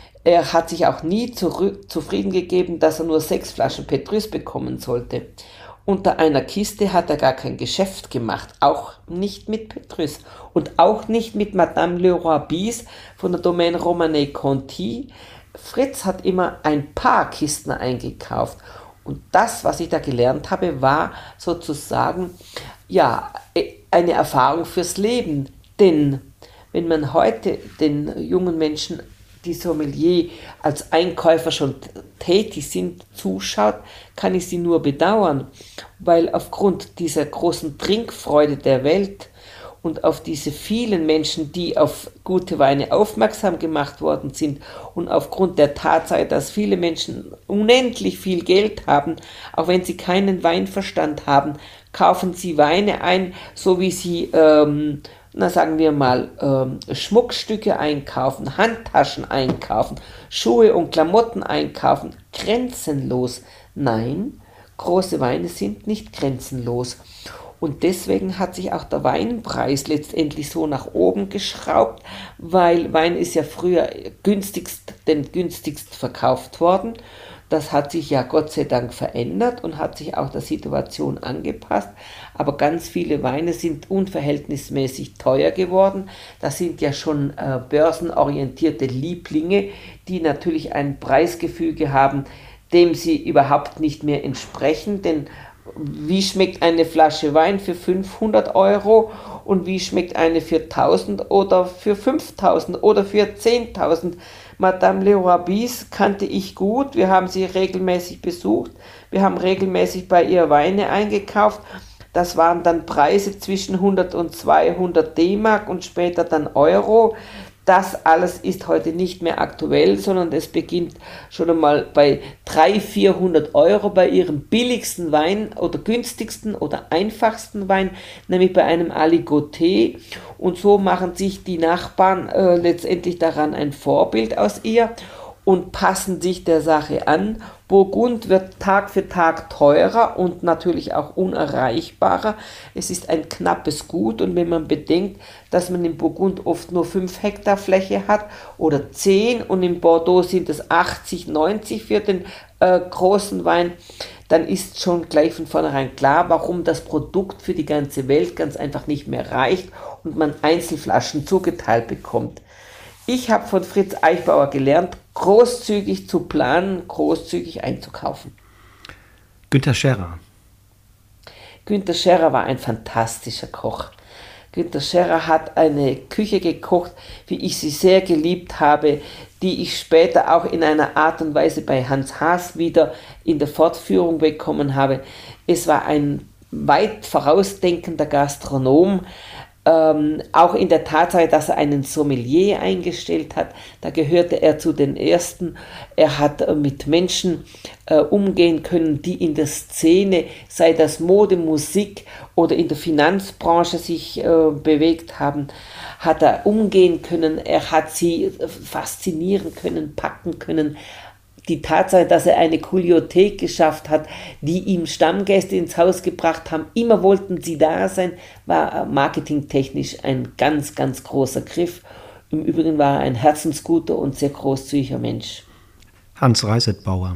Er hat sich auch nie zurück, zufrieden gegeben, dass er nur sechs Flaschen Petrus bekommen sollte. Unter einer Kiste hat er gar kein Geschäft gemacht, auch nicht mit Petrus und auch nicht mit Madame Leroy Bis von der Domaine Romanée Conti. Fritz hat immer ein paar Kisten eingekauft und das, was ich da gelernt habe, war sozusagen ja eine Erfahrung fürs Leben. Denn wenn man heute den jungen Menschen, die Sommelier als Einkäufer schon tätig sind, zuschaut, kann ich sie nur bedauern, weil aufgrund dieser großen Trinkfreude der Welt und auf diese vielen Menschen, die auf gute Weine aufmerksam gemacht worden sind und aufgrund der Tatsache, dass viele Menschen unendlich viel Geld haben, auch wenn sie keinen Weinverstand haben, kaufen sie Weine ein, so wie sie ähm, na sagen wir mal, ähm, Schmuckstücke einkaufen, Handtaschen einkaufen, Schuhe und Klamotten einkaufen, grenzenlos. Nein, große Weine sind nicht grenzenlos. Und deswegen hat sich auch der Weinpreis letztendlich so nach oben geschraubt, weil Wein ist ja früher günstigst, denn günstigst verkauft worden. Das hat sich ja Gott sei Dank verändert und hat sich auch der Situation angepasst. Aber ganz viele Weine sind unverhältnismäßig teuer geworden. Das sind ja schon äh, börsenorientierte Lieblinge, die natürlich ein Preisgefüge haben, dem sie überhaupt nicht mehr entsprechen. Denn wie schmeckt eine Flasche Wein für fünfhundert Euro und wie schmeckt eine für tausend oder für fünftausend oder für zehntausend? Madame Leroy Bis kannte ich gut, wir haben sie regelmäßig besucht, wir haben regelmäßig bei ihr Weine eingekauft. Das waren dann Preise zwischen hundert und zweihundert D-Mark und später dann Euro. Das alles ist heute nicht mehr aktuell, sondern es beginnt schon einmal bei dreihundert, vierhundert Euro bei ihrem billigsten Wein oder günstigsten oder einfachsten Wein, nämlich bei einem Aligoté. Und so machen sich die Nachbarn äh, letztendlich daran ein Vorbild aus ihr. und passen sich der Sache an. Burgund wird Tag für Tag teurer und natürlich auch unerreichbarer. Es ist ein knappes Gut und wenn man bedenkt, dass man in Burgund oft nur fünf Hektar Fläche hat oder zehn und in Bordeaux sind es achtzig, neunzig für den äh, großen Wein, dann ist schon gleich von vornherein klar, warum das Produkt für die ganze Welt ganz einfach nicht mehr reicht und man Einzelflaschen zugeteilt bekommt. Ich habe von Fritz Eichbauer gelernt, großzügig zu planen, großzügig einzukaufen. Günther Scherrer. Günther Scherrer war ein fantastischer Koch. Günther Scherrer hat eine Küche gekocht, wie ich sie sehr geliebt habe, die ich später auch in einer Art und Weise bei Hans Haas wieder in der Fortführung bekommen habe. Es war ein weit vorausdenkender Gastronom, Ähm, auch in der Tatsache, dass er einen Sommelier eingestellt hat, da gehörte er zu den Ersten. Er hat äh, mit Menschen äh, umgehen können, die in der Szene, sei das Mode, Musik oder in der Finanzbranche sich äh, bewegt haben, hat er umgehen können, er hat sie faszinieren können, packen können. Die Tatsache, dass er eine Kuliothek geschafft hat, die ihm Stammgäste ins Haus gebracht haben, immer wollten sie da sein, war marketingtechnisch ein ganz, ganz großer Griff. Im Übrigen war er ein herzensguter und sehr großzügiger Mensch. Hans Reisetbauer.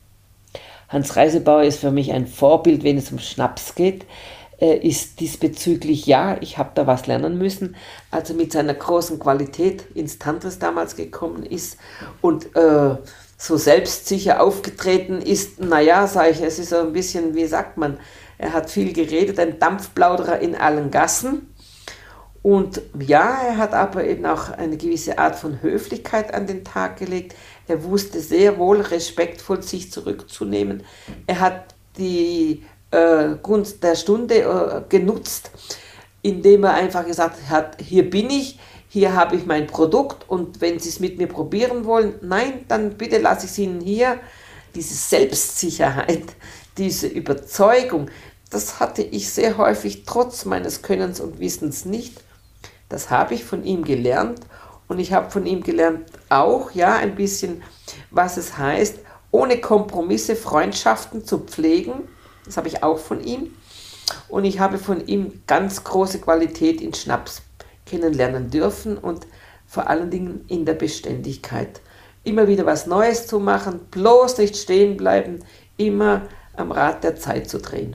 Hans Reisetbauer ist für mich ein Vorbild, wenn es um Schnaps geht. Er ist diesbezüglich, ja, ich habe da was lernen müssen, als er mit seiner großen Qualität ins Tantris damals gekommen ist und äh, so selbstsicher aufgetreten ist, naja, sage ich, es ist so ein bisschen, wie sagt man, er hat viel geredet, ein Dampfplauderer in allen Gassen. Und ja, er hat aber eben auch eine gewisse Art von Höflichkeit an den Tag gelegt. Er wusste sehr wohl, respektvoll sich zurückzunehmen. Er hat die äh, Gunst der Stunde äh, genutzt, indem er einfach gesagt hat, hier bin ich, hier habe ich mein Produkt und wenn Sie es mit mir probieren wollen, nein, dann bitte lasse ich es Ihnen hier. Diese Selbstsicherheit, diese Überzeugung, das hatte ich sehr häufig trotz meines Könnens und Wissens nicht. Das habe ich von ihm gelernt und ich habe von ihm gelernt auch, ja, ein bisschen, was es heißt, ohne Kompromisse Freundschaften zu pflegen. Das habe ich auch von ihm. Und ich habe von ihm ganz große Qualität in Schnaps kennenlernen dürfen und vor allen Dingen in der Beständigkeit. Immer wieder was Neues zu machen, bloß nicht stehen bleiben, immer am Rad der Zeit zu drehen.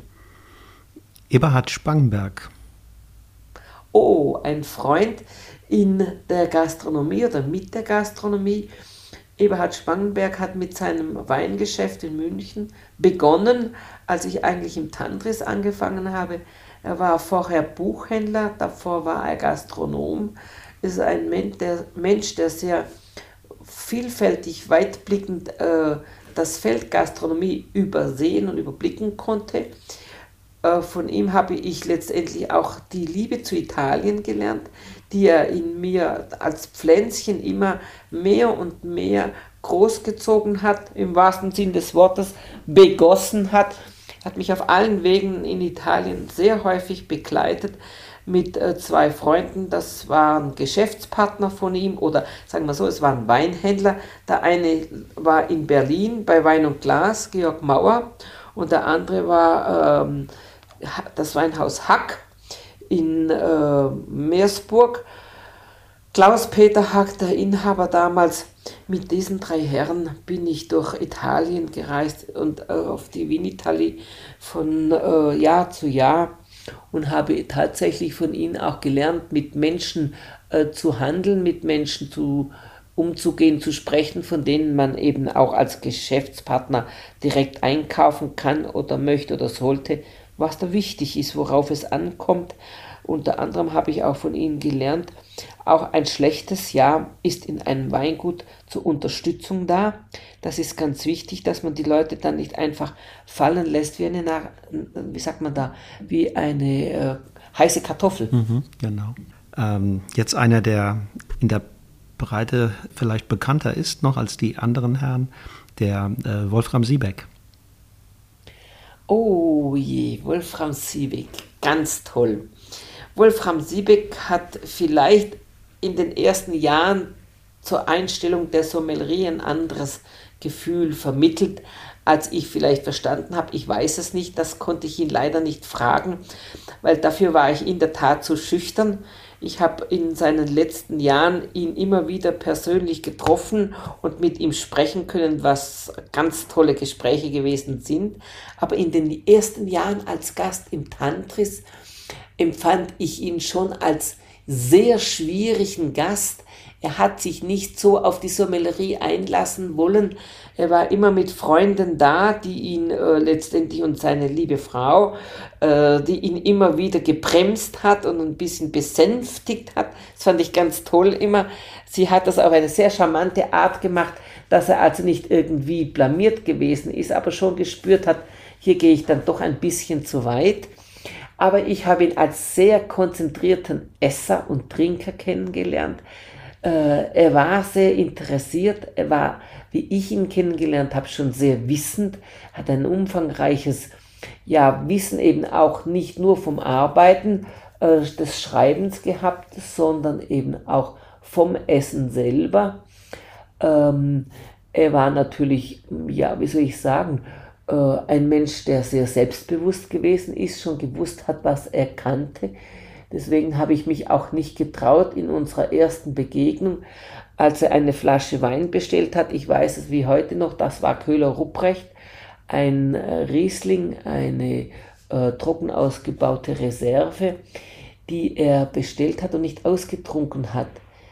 Eberhard Spangenberg. Oh, ein Freund in der Gastronomie oder mit der Gastronomie. Eberhard Spangenberg hat mit seinem Weingeschäft in München begonnen, als ich eigentlich im Tantris angefangen habe. Er war vorher Buchhändler, davor war er Gastronom. Ist ein Mensch, der, Mensch, der sehr vielfältig, weitblickend äh, das Feld Gastronomie übersehen und überblicken konnte. Äh, von ihm habe ich letztendlich auch die Liebe zu Italien gelernt, die er in mir als Pflänzchen immer mehr und mehr großgezogen hat, im wahrsten Sinn des Wortes begossen hat. Hat mich auf allen Wegen in Italien sehr häufig begleitet mit äh, zwei Freunden. Das waren Geschäftspartner von ihm oder sagen wir so, es waren Weinhändler. Der eine war in Berlin bei Wein und Glas, Georg Mauer, und der andere war ähm, das Weinhaus Hack in äh, Meersburg. Klaus-Peter Hack, der Inhaber damals. Mit diesen drei Herren bin ich durch Italien gereist und äh, auf die Vinitaly von äh, Jahr zu Jahr und habe tatsächlich von ihnen auch gelernt, mit Menschen äh, zu handeln, mit Menschen zu, umzugehen, zu sprechen, von denen man eben auch als Geschäftspartner direkt einkaufen kann oder möchte oder sollte, was da wichtig ist, worauf es ankommt. Unter anderem habe ich auch von ihnen gelernt, auch ein schlechtes Jahr ist in einem Weingut zur Unterstützung da. Das ist ganz wichtig, dass man die Leute dann nicht einfach fallen lässt wie eine, wie sagt man da, wie eine äh, heiße Kartoffel. Mhm, genau. Ähm, jetzt einer, der in der Breite vielleicht bekannter ist noch als die anderen Herren, der äh, Wolfram Siebeck. Oh je, Wolfram Siebeck, ganz toll. Wolfram Siebeck hat vielleicht in den ersten Jahren zur Einstellung der Sommelerie ein anderes Gefühl vermittelt, als ich vielleicht verstanden habe. Ich weiß es nicht, das konnte ich ihn leider nicht fragen, weil dafür war ich in der Tat zu schüchtern. Ich habe in seinen letzten Jahren ihn immer wieder persönlich getroffen und mit ihm sprechen können, was ganz tolle Gespräche gewesen sind. Aber in den ersten Jahren als Gast im Tantris empfand ich ihn schon als sehr schwierigen Gast. Er hat sich nicht so auf die Sommelerie einlassen wollen. Er war immer mit Freunden da, die ihn äh, letztendlich und seine liebe Frau, äh, die ihn immer wieder gebremst hat und ein bisschen besänftigt hat. Das fand ich ganz toll immer. Sie hat das auf eine sehr charmante Art gemacht, dass er also nicht irgendwie blamiert gewesen ist, aber schon gespürt hat, hier gehe ich dann doch ein bisschen zu weit. Aber ich habe ihn als sehr konzentrierten Esser und Trinker kennengelernt. Er war sehr interessiert, er war, wie ich ihn kennengelernt habe, schon sehr wissend, hat ein umfangreiches ja, Wissen eben auch nicht nur vom Arbeiten, äh, des Schreibens gehabt, sondern eben auch vom Essen selber. Ähm, er war natürlich, ja, wie soll ich sagen, äh, ein Mensch, der sehr selbstbewusst gewesen ist, schon gewusst hat, was er kannte. Deswegen habe ich mich auch nicht getraut in unserer ersten Begegnung, als er eine Flasche Wein bestellt hat. Ich weiß es wie heute noch, das war Köhler Rupprecht, ein Riesling, eine äh, trocken ausgebaute Reserve, die er bestellt hat und nicht ausgetrunken hat.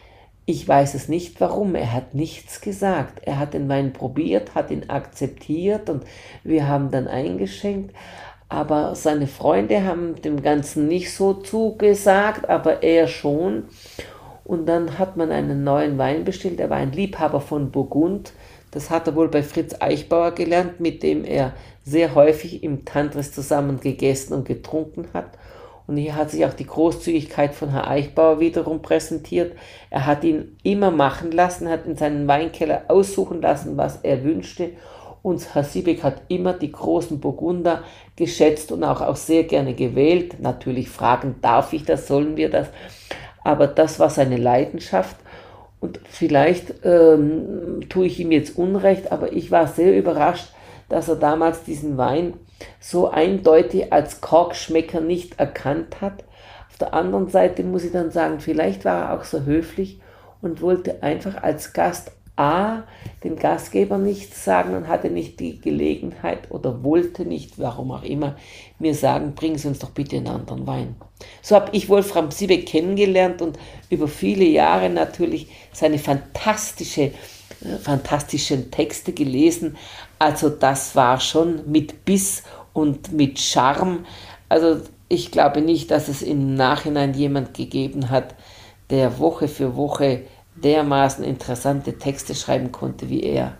Ich weiß es nicht warum, er hat nichts gesagt. Er hat den Wein probiert, hat ihn akzeptiert und wir haben dann eingeschenkt. Aber seine Freunde haben dem Ganzen nicht so zugesagt, aber er schon. Und dann hat man einen neuen Wein bestellt. Er war ein Liebhaber von Burgund. Das hat er wohl bei Fritz Eichbauer gelernt, mit dem er sehr häufig im Tantris zusammen gegessen und getrunken hat. Und hier hat sich auch die Großzügigkeit von Herrn Eichbauer wiederum präsentiert. Er hat ihn immer machen lassen, hat in seinen Weinkeller aussuchen lassen, was er wünschte. Und Herr Siebeck hat immer die großen Burgunder geschätzt und auch, auch sehr gerne gewählt. Natürlich fragen, darf ich das, sollen wir das? Aber das war seine Leidenschaft. Und vielleicht ähm, tue ich ihm jetzt Unrecht, aber ich war sehr überrascht, dass er damals diesen Wein so eindeutig als Korkschmecker nicht erkannt hat. Auf der anderen Seite muss ich dann sagen, vielleicht war er auch so höflich und wollte einfach als Gast A, dem Gastgeber nichts sagen und hatte nicht die Gelegenheit oder wollte nicht, warum auch immer, mir sagen, bringen Sie uns doch bitte einen anderen Wein. So habe ich Wolfram Siebeck kennengelernt und über viele Jahre natürlich seine fantastische, äh, fantastischen Texte gelesen. Also das war schon mit Biss und mit Charme. Also ich glaube nicht, dass es im Nachhinein jemand gegeben hat, der Woche für Woche dermaßen interessante Texte schreiben konnte wie er.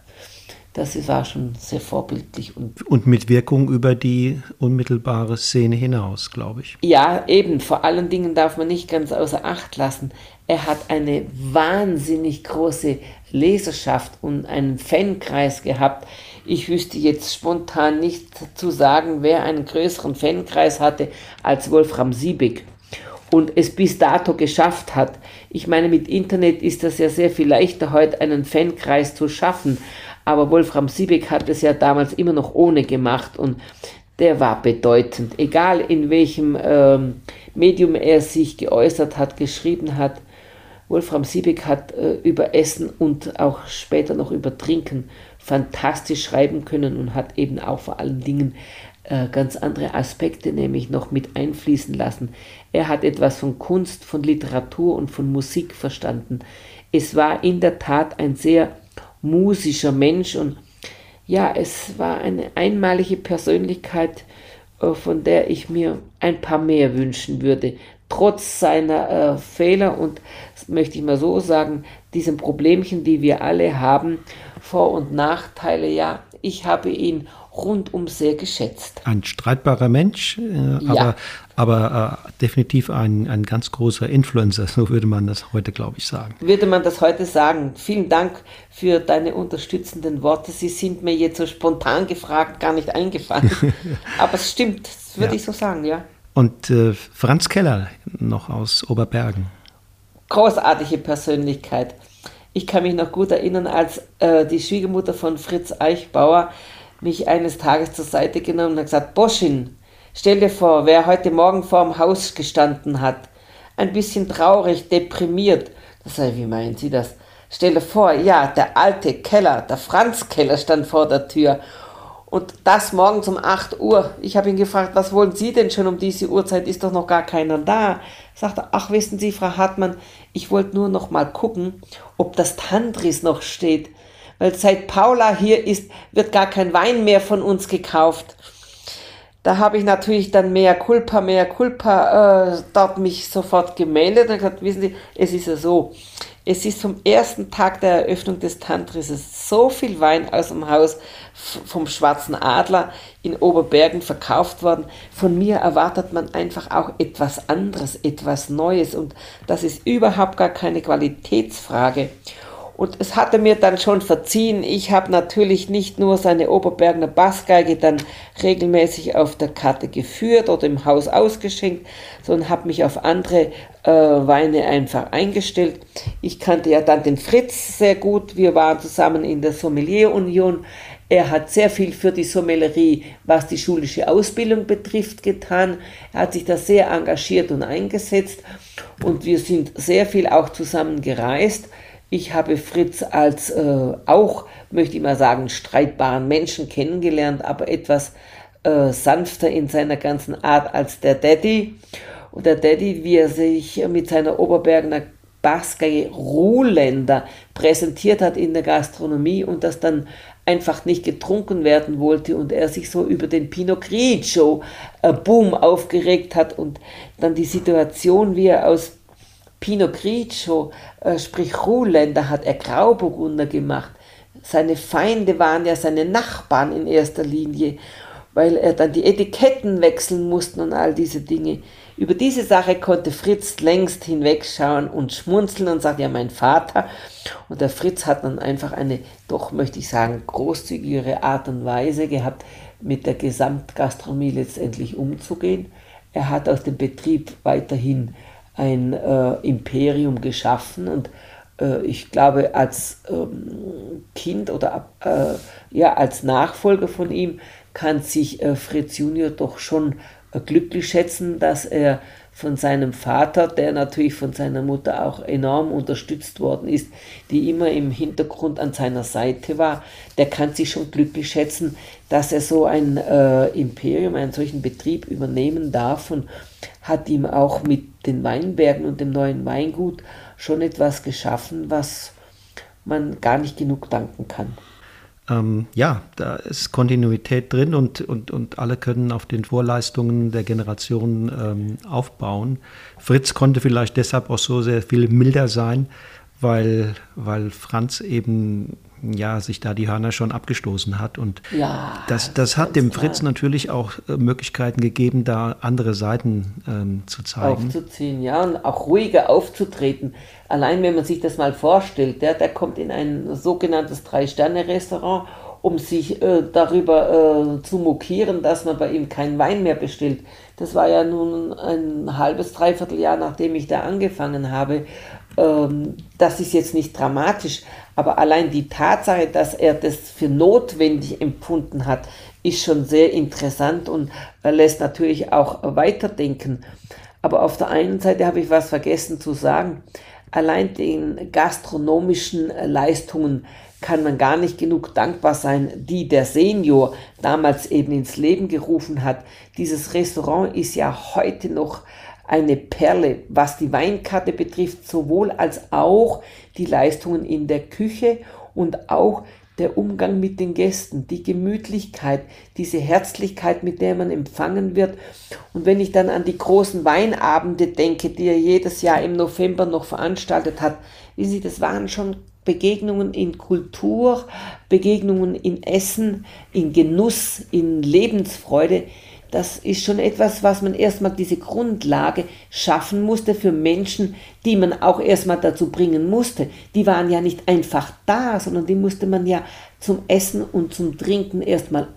Das war schon sehr vorbildlich. Und, und mit Wirkung über die unmittelbare Szene hinaus, glaube ich. Ja, eben. Vor allen Dingen darf man nicht ganz außer Acht lassen. Er hat eine wahnsinnig große Leserschaft und einen Fankreis gehabt. Ich wüsste jetzt spontan nicht zu sagen, wer einen größeren Fankreis hatte als Wolfram Siebeck und es bis dato geschafft hat. Ich meine, mit Internet ist das ja sehr viel leichter, heute einen Fankreis zu schaffen, aber Wolfram Siebeck hat es ja damals immer noch ohne gemacht und der war bedeutend. Egal in welchem ähm, Medium er sich geäußert hat, geschrieben hat, Wolfram Siebeck hat äh, über Essen und auch später noch über Trinken fantastisch schreiben können und hat eben auch vor allen Dingen äh, ganz andere Aspekte nämlich noch mit einfließen lassen. Er hat etwas von Kunst, von Literatur und von Musik verstanden. Es war in der Tat ein sehr musischer Mensch und ja, es war eine einmalige Persönlichkeit, äh, von der ich mir ein paar mehr wünschen würde. Trotz seiner äh, Fehler und, das möchte ich mal so sagen, diesen Problemchen, die wir alle haben, Vor- und Nachteile, ja, ich habe ihn rundum sehr geschätzt. Ein streitbarer Mensch, äh, ja. aber, aber äh, definitiv ein, ein ganz großer Influencer, so würde man das heute, glaube ich, sagen. Würde man das heute sagen. Vielen Dank für deine unterstützenden Worte. Sie sind mir jetzt so spontan gefragt, gar nicht eingefallen. Aber es stimmt, das würde ja. ich so sagen, ja. Und äh, Franz Keller, noch aus Oberbergen. Großartige Persönlichkeit. Ich kann mich noch gut erinnern, als äh, die Schwiegermutter von Fritz Eichbauer mich eines Tages zur Seite genommen und hat gesagt, Boschin, stell dir vor, wer heute Morgen vor dem Haus gestanden hat, ein bisschen traurig, deprimiert. Da sag ich, wie meinen Sie das? Stell dir vor, ja, der alte Keller, der Franz Keller stand vor der Tür. Und das morgens um acht Uhr. Ich habe ihn gefragt, was wollen Sie denn schon um diese Uhrzeit? Ist doch noch gar keiner da. Sagt er, ach, wissen Sie, Frau Hartmann, ich wollte nur noch mal gucken, ob das Tantris noch steht. Weil seit Paula hier ist, wird gar kein Wein mehr von uns gekauft. Da habe ich natürlich dann mehr Culpa, mehr Culpa äh, dort mich sofort gemeldet und gesagt, wissen Sie, es ist ja so, es ist vom ersten Tag der Eröffnung des Tantrises so viel Wein aus dem Haus vom Schwarzen Adler in Oberbergen verkauft worden. Von mir erwartet man einfach auch etwas anderes, etwas Neues und das ist überhaupt gar keine Qualitätsfrage. Und es hatte mir dann schon verziehen, ich habe natürlich nicht nur seine Oberbergener Bassgeige dann regelmäßig auf der Karte geführt oder im Haus ausgeschenkt, sondern habe mich auf andere äh, Weine einfach eingestellt. Ich kannte ja dann den Fritz sehr gut, wir waren zusammen in der Sommelier-Union. Er hat sehr viel für die Sommelerie, was die schulische Ausbildung betrifft, getan. Er hat sich da sehr engagiert und eingesetzt und wir sind sehr viel auch zusammen gereist. Ich habe Fritz als äh, auch, möchte ich mal sagen, streitbaren Menschen kennengelernt, aber etwas äh, sanfter in seiner ganzen Art als der Daddy. Und der Daddy, wie er sich mit seiner Oberbergener Bassgeige Ruhländer präsentiert hat in der Gastronomie und das dann einfach nicht getrunken werden wollte und er sich so über den Pinot Grigio äh, Boom aufgeregt hat und dann die Situation, wie er aus Pinot Grigio, äh, sprich Ruhländer, hat er Grauburgunder gemacht. Seine Feinde waren ja seine Nachbarn in erster Linie, weil er dann die Etiketten wechseln musste und all diese Dinge. Über diese Sache konnte Fritz längst hinwegschauen und schmunzeln und sagt, ja, mein Vater. Und der Fritz hat dann einfach eine, doch möchte ich sagen, großzügigere Art und Weise gehabt, mit der Gesamtgastronomie letztendlich umzugehen. Er hat aus dem Betrieb weiterhin ein äh, Imperium geschaffen und äh, ich glaube, als ähm, Kind oder äh, ja, als Nachfolger von ihm kann sich äh, Fritz Junior doch schon äh, glücklich schätzen, dass er von seinem Vater, der natürlich von seiner Mutter auch enorm unterstützt worden ist, die immer im Hintergrund an seiner Seite war, der kann sich schon glücklich schätzen, dass er so ein äh, Imperium, einen solchen Betrieb übernehmen darf und hat ihm auch mit den Weinbergen und dem neuen Weingut schon etwas geschaffen, was man gar nicht genug danken kann. Ähm, ja, da ist Kontinuität drin und, und, und alle können auf den Vorleistungen der Generation ähm, aufbauen. Fritz konnte vielleicht deshalb auch so sehr viel milder sein, weil, weil Franz eben ja, sich da die Hörner schon abgestoßen hat. Und ja, das, das hat dem klar. Fritz natürlich auch äh, Möglichkeiten gegeben, da andere Seiten ähm, zu zeigen. Aufzuziehen, ja, und auch ruhiger aufzutreten. Allein wenn man sich das mal vorstellt, der, der kommt in ein sogenanntes Drei-Sterne-Restaurant, um sich äh, darüber äh, zu mokieren, dass man bei ihm keinen Wein mehr bestellt. Das war ja nun ein halbes, dreiviertel Jahr, nachdem ich da angefangen habe. Ähm, das ist jetzt nicht dramatisch, aber allein die Tatsache, dass er das für notwendig empfunden hat, ist schon sehr interessant und lässt natürlich auch weiterdenken. Aber auf der einen Seite habe ich was vergessen zu sagen. Allein den gastronomischen Leistungen kann man gar nicht genug dankbar sein, die der Senior damals eben ins Leben gerufen hat. Dieses Restaurant ist ja heute noch eine Perle, was die Weinkarte betrifft, sowohl als auch die Leistungen in der Küche und auch der Umgang mit den Gästen, die Gemütlichkeit, diese Herzlichkeit, mit der man empfangen wird. Und wenn ich dann an die großen Weinabende denke, die er jedes Jahr im November noch veranstaltet hat, wissen Sie, das waren schon Begegnungen in Kultur, Begegnungen in Essen, in Genuss, in Lebensfreude. Das ist schon etwas, was man erstmal diese Grundlage schaffen musste für Menschen, die man auch erstmal dazu bringen musste. Die waren ja nicht einfach da, sondern die musste man ja zum Essen und zum Trinken erstmal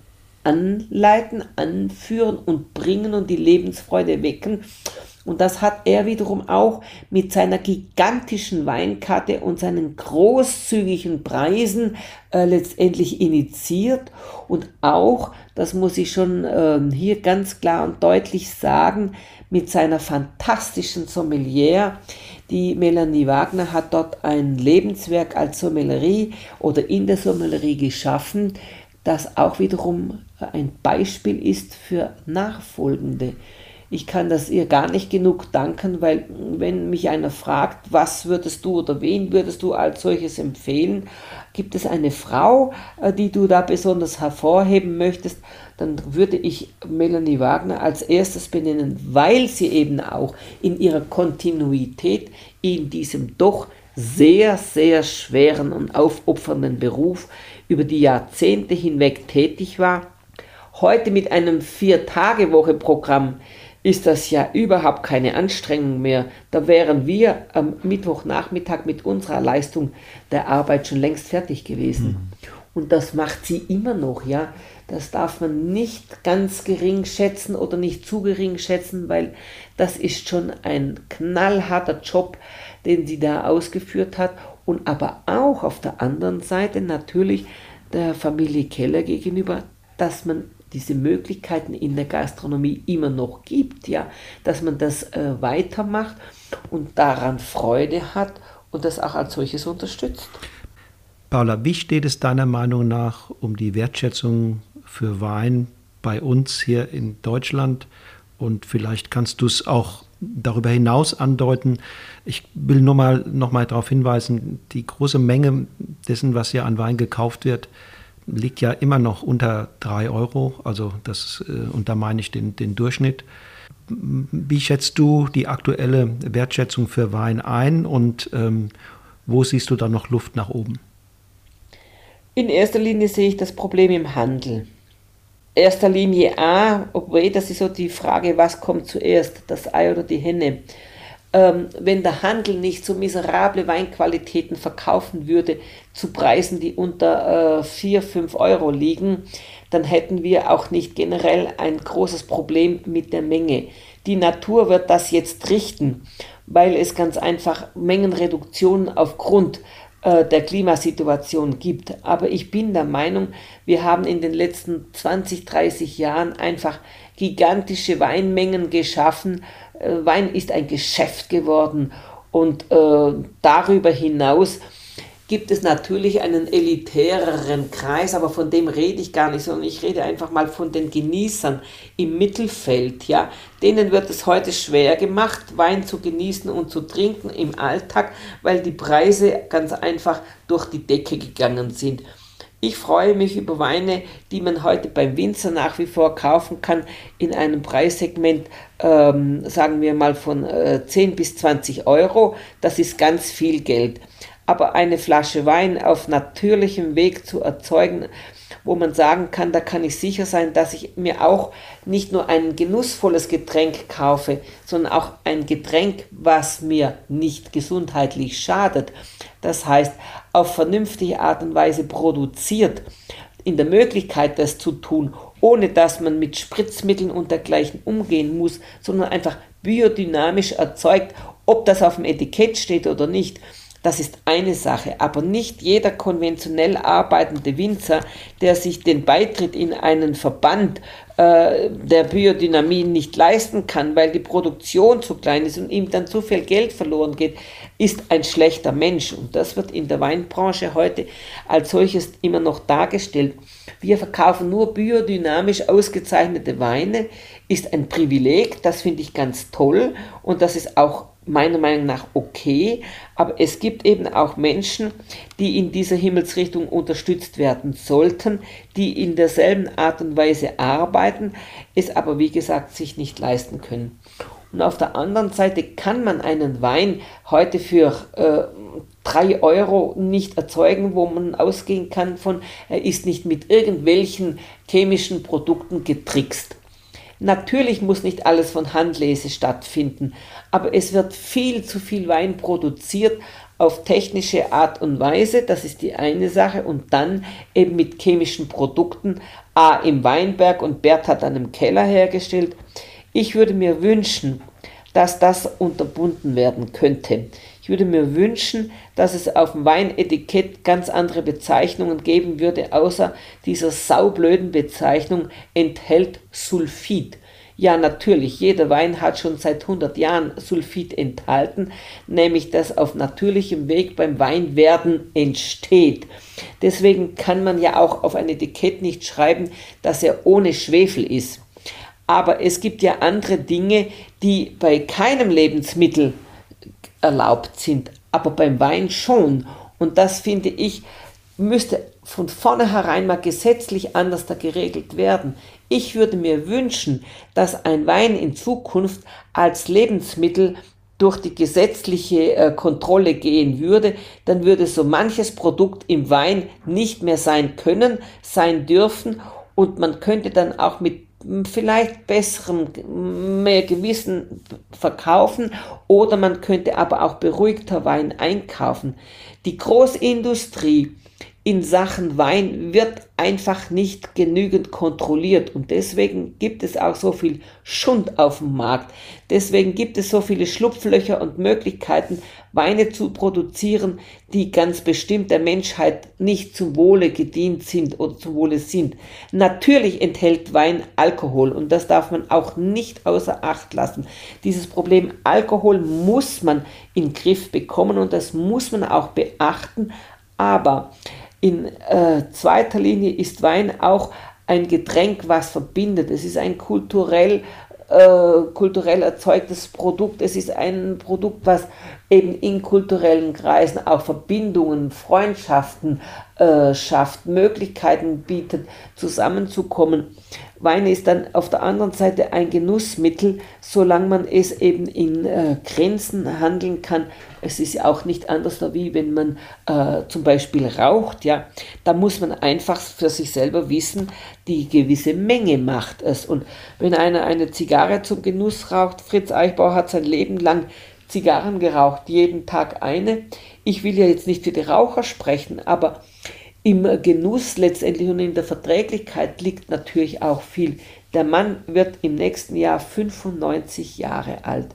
anleiten, anführen und bringen und die Lebensfreude wecken. Und das hat er wiederum auch mit seiner gigantischen Weinkarte und seinen großzügigen Preisen äh, letztendlich initiiert. Und auch, das muss ich schon äh, hier ganz klar und deutlich sagen, mit seiner fantastischen Sommelier. Die Melanie Wagner hat dort ein Lebenswerk als Sommelerie oder in der Sommelerie geschaffen, das auch wiederum ein Beispiel ist für Nachfolgende. Ich kann das ihr gar nicht genug danken, weil wenn mich einer fragt, was würdest du oder wen würdest du als solches empfehlen, gibt es eine Frau, die du da besonders hervorheben möchtest, dann würde ich Melanie Wagner als erstes benennen, weil sie eben auch in ihrer Kontinuität in diesem doch sehr, sehr schweren und aufopfernden Beruf über die Jahrzehnte hinweg tätig war. Heute mit einem Vier-Tage-Woche-Programm ist das ja überhaupt keine Anstrengung mehr. Da wären wir am Mittwochnachmittag mit unserer Leistung der Arbeit schon längst fertig gewesen. Mhm. Und das macht sie immer noch, ja. Das darf man nicht ganz gering schätzen oder nicht zu gering schätzen, weil das ist schon ein knallharter Job, den sie da ausgeführt hat. Und aber auch auf der anderen Seite natürlich der Familie Keller gegenüber, dass man diese Möglichkeiten in der Gastronomie immer noch gibt, ja, dass man das äh, weitermacht und daran Freude hat und das auch als solches unterstützt. Paula, wie steht es deiner Meinung nach um die Wertschätzung für Wein bei uns hier in Deutschland? Und vielleicht kannst du es auch darüber hinaus andeuten. Ich will nur mal, noch mal darauf hinweisen, die große Menge dessen, was hier an Wein gekauft wird, liegt ja immer noch unter drei Euro, also das, und da meine ich den, den Durchschnitt. Wie schätzt du die aktuelle Wertschätzung für Wein ein und ähm, wo siehst du da noch Luft nach oben? In erster Linie sehe ich das Problem im Handel. Erster Linie A, obwohl das ist so die Frage, was kommt zuerst, das Ei oder die Henne? Ähm, wenn der Handel nicht so miserable Weinqualitäten verkaufen würde, zu Preisen, die unter äh, vier, fünf Euro liegen, dann hätten wir auch nicht generell ein großes Problem mit der Menge. Die Natur wird das jetzt richten, weil es ganz einfach Mengenreduktionen aufgrund äh, der Klimasituation gibt. Aber ich bin der Meinung, wir haben in den letzten zwanzig, dreißig Jahren einfach gigantische Weinmengen geschaffen. Äh, Wein ist ein Geschäft geworden und äh, darüber hinaus gibt es natürlich einen elitäreren Kreis, aber von dem rede ich gar nicht, sondern ich rede einfach mal von den Genießern im Mittelfeld. Ja. Denen wird es heute schwer gemacht, Wein zu genießen und zu trinken im Alltag, weil die Preise ganz einfach durch die Decke gegangen sind. Ich freue mich über Weine, die man heute beim Winzer nach wie vor kaufen kann, in einem Preissegment, ähm, sagen wir mal von äh, zehn bis zwanzig Euro. Das ist ganz viel Geld. Aber eine Flasche Wein auf natürlichem Weg zu erzeugen, wo man sagen kann, da kann ich sicher sein, dass ich mir auch nicht nur ein genussvolles Getränk kaufe, sondern auch ein Getränk, was mir nicht gesundheitlich schadet. Das heißt, auf vernünftige Art und Weise produziert, in der Möglichkeit, das zu tun, ohne dass man mit Spritzmitteln und dergleichen umgehen muss, sondern einfach biodynamisch erzeugt, ob das auf dem Etikett steht oder nicht. Das ist eine Sache, aber nicht jeder konventionell arbeitende Winzer, der sich den Beitritt in einen Verband äh, der Biodynamie nicht leisten kann, weil die Produktion zu klein ist und ihm dann zu viel Geld verloren geht, ist ein schlechter Mensch. Und das wird in der Weinbranche heute als solches immer noch dargestellt. Wir verkaufen nur biodynamisch ausgezeichnete Weine, ist ein Privileg, das finde ich ganz toll und das ist auch meiner Meinung nach okay, aber es gibt eben auch Menschen, die in dieser Himmelsrichtung unterstützt werden sollten, die in derselben Art und Weise arbeiten, es aber wie gesagt sich nicht leisten können. Und auf der anderen Seite kann man einen Wein heute für äh, drei Euro nicht erzeugen, wo man ausgehen kann von, er ist nicht mit irgendwelchen chemischen Produkten getrickst. Natürlich muss nicht alles von Handlese stattfinden, aber es wird viel zu viel Wein produziert auf technische Art und Weise, das ist die eine Sache, und dann eben mit chemischen Produkten, A im Weinberg und Bert hat dann im Keller hergestellt. Ich würde mir wünschen, dass das unterbunden werden könnte. Ich würde mir wünschen, dass es auf dem Weinetikett ganz andere Bezeichnungen geben würde, außer dieser saublöden Bezeichnung enthält Sulfid. Ja, natürlich, jeder Wein hat schon seit hundert Jahren Sulfid enthalten, nämlich das auf natürlichem Weg beim Weinwerden entsteht. Deswegen kann man ja auch auf ein Etikett nicht schreiben, dass er ohne Schwefel ist. Aber es gibt ja andere Dinge, die bei keinem Lebensmittel erlaubt sind, aber beim Wein schon. Und das, finde ich, müsste von vornherein mal gesetzlich anders da geregelt werden. Ich würde mir wünschen, dass ein Wein in Zukunft als Lebensmittel durch die gesetzliche äh, Kontrolle gehen würde, dann würde so manches Produkt im Wein nicht mehr sein können, sein dürfen, und man könnte dann auch mit vielleicht besserem, mehr Gewissen verkaufen, oder man könnte aber auch beruhigter Wein einkaufen. Die Großindustrie in Sachen Wein wird einfach nicht genügend kontrolliert, und deswegen gibt es auch so viel Schund auf dem Markt. Deswegen gibt es so viele Schlupflöcher und Möglichkeiten, Weine zu produzieren, die ganz bestimmt der Menschheit nicht zum Wohle gedient sind oder zum Wohle sind. Natürlich enthält Wein Alkohol, und das darf man auch nicht außer Acht lassen. Dieses Problem Alkohol muss man in den Griff bekommen, und das muss man auch beachten, aber in äh, zweiter Linie ist Wein auch ein Getränk, was verbindet. Es ist ein kulturell, äh, kulturell erzeugtes Produkt. Es ist ein Produkt, was eben in kulturellen Kreisen auch Verbindungen, Freundschaften äh, schafft, Möglichkeiten bietet, zusammenzukommen. Wein ist dann auf der anderen Seite ein Genussmittel, solange man es eben in äh, Grenzen handeln kann. Es ist ja auch nicht anders, wie wenn man äh, zum Beispiel raucht. Ja, da muss man einfach für sich selber wissen, die gewisse Menge macht es. Und wenn einer eine Zigarre zum Genuss raucht, Fritz Eichbauer hat sein Leben lang Zigarren geraucht, jeden Tag eine. Ich will ja jetzt nicht für die Raucher sprechen, aber im Genuss letztendlich und in der Verträglichkeit liegt natürlich auch viel. Der Mann wird im nächsten Jahr fünfundneunzig Jahre alt.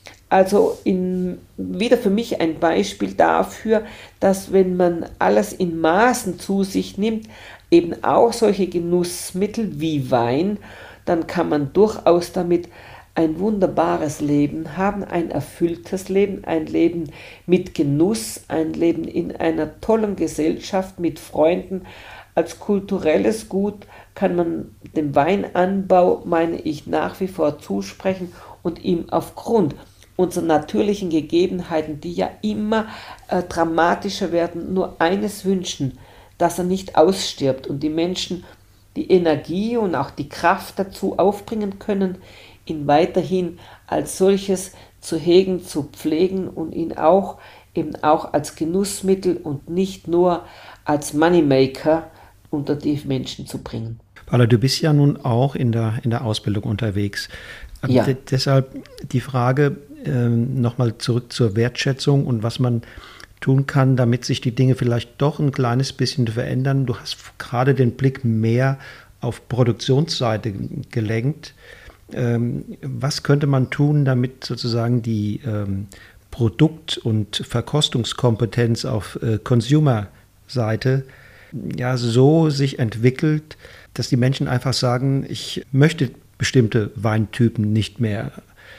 Also in, wieder für mich ein Beispiel dafür, dass wenn man alles in Maßen zu sich nimmt, eben auch solche Genussmittel wie Wein, dann kann man durchaus damit ein wunderbares Leben haben, ein erfülltes Leben, ein Leben mit Genuss, ein Leben in einer tollen Gesellschaft mit Freunden. Als kulturelles Gut kann man dem Weinanbau, meine ich, nach wie vor zusprechen und ihm aufgrund unserer natürlichen Gegebenheiten, die ja immer äh, dramatischer werden, nur eines wünschen, dass er nicht ausstirbt und die Menschen die Energie und auch die Kraft dazu aufbringen können, ihn weiterhin als solches zu hegen, zu pflegen und ihn auch eben auch als Genussmittel und nicht nur als Moneymaker unter die Menschen zu bringen. Paula, du bist ja nun auch in der, in der Ausbildung unterwegs. Ja. D- deshalb die Frage äh, nochmal zurück zur Wertschätzung und was man tun kann, damit sich die Dinge vielleicht doch ein kleines bisschen verändern. Du hast gerade den Blick mehr auf Produktionsseite gelenkt. Ähm, was könnte man tun, damit sozusagen die ähm, Produkt- und Verkostungskompetenz auf äh, Consumer-Seite ja so sich entwickelt, dass die Menschen einfach sagen, ich möchte bestimmte Weintypen nicht mehr.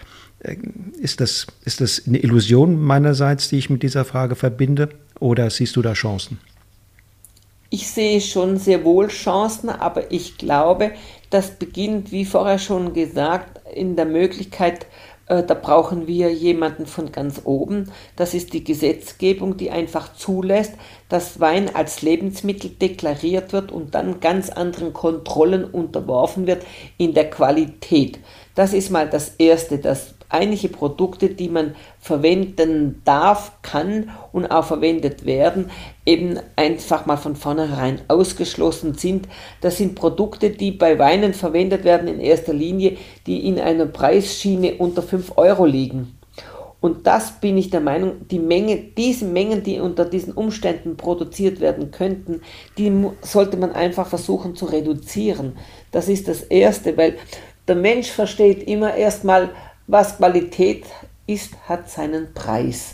Ist das, ist das eine Illusion meinerseits, die ich mit dieser Frage verbinde, oder siehst du da Chancen? Ich sehe schon sehr wohl Chancen, aber ich glaube, das beginnt, wie vorher schon gesagt, in der Möglichkeit, äh, da brauchen wir jemanden von ganz oben. Das ist die Gesetzgebung, die einfach zulässt, dass Wein als Lebensmittel deklariert wird und dann ganz anderen Kontrollen unterworfen wird in der Qualität. Das ist mal das Erste, dass einige Produkte, die man verwenden darf, kann und auch verwendet werden, eben einfach mal von vornherein ausgeschlossen sind. Das sind Produkte, die bei Weinen verwendet werden in erster Linie, die in einer Preisschiene unter fünf Euro liegen. Und das bin ich der Meinung, die Menge, diese Mengen, die unter diesen Umständen produziert werden könnten, die sollte man einfach versuchen zu reduzieren. Das ist das Erste, weil der Mensch versteht immer erstmal, was Qualität ist, hat seinen Preis.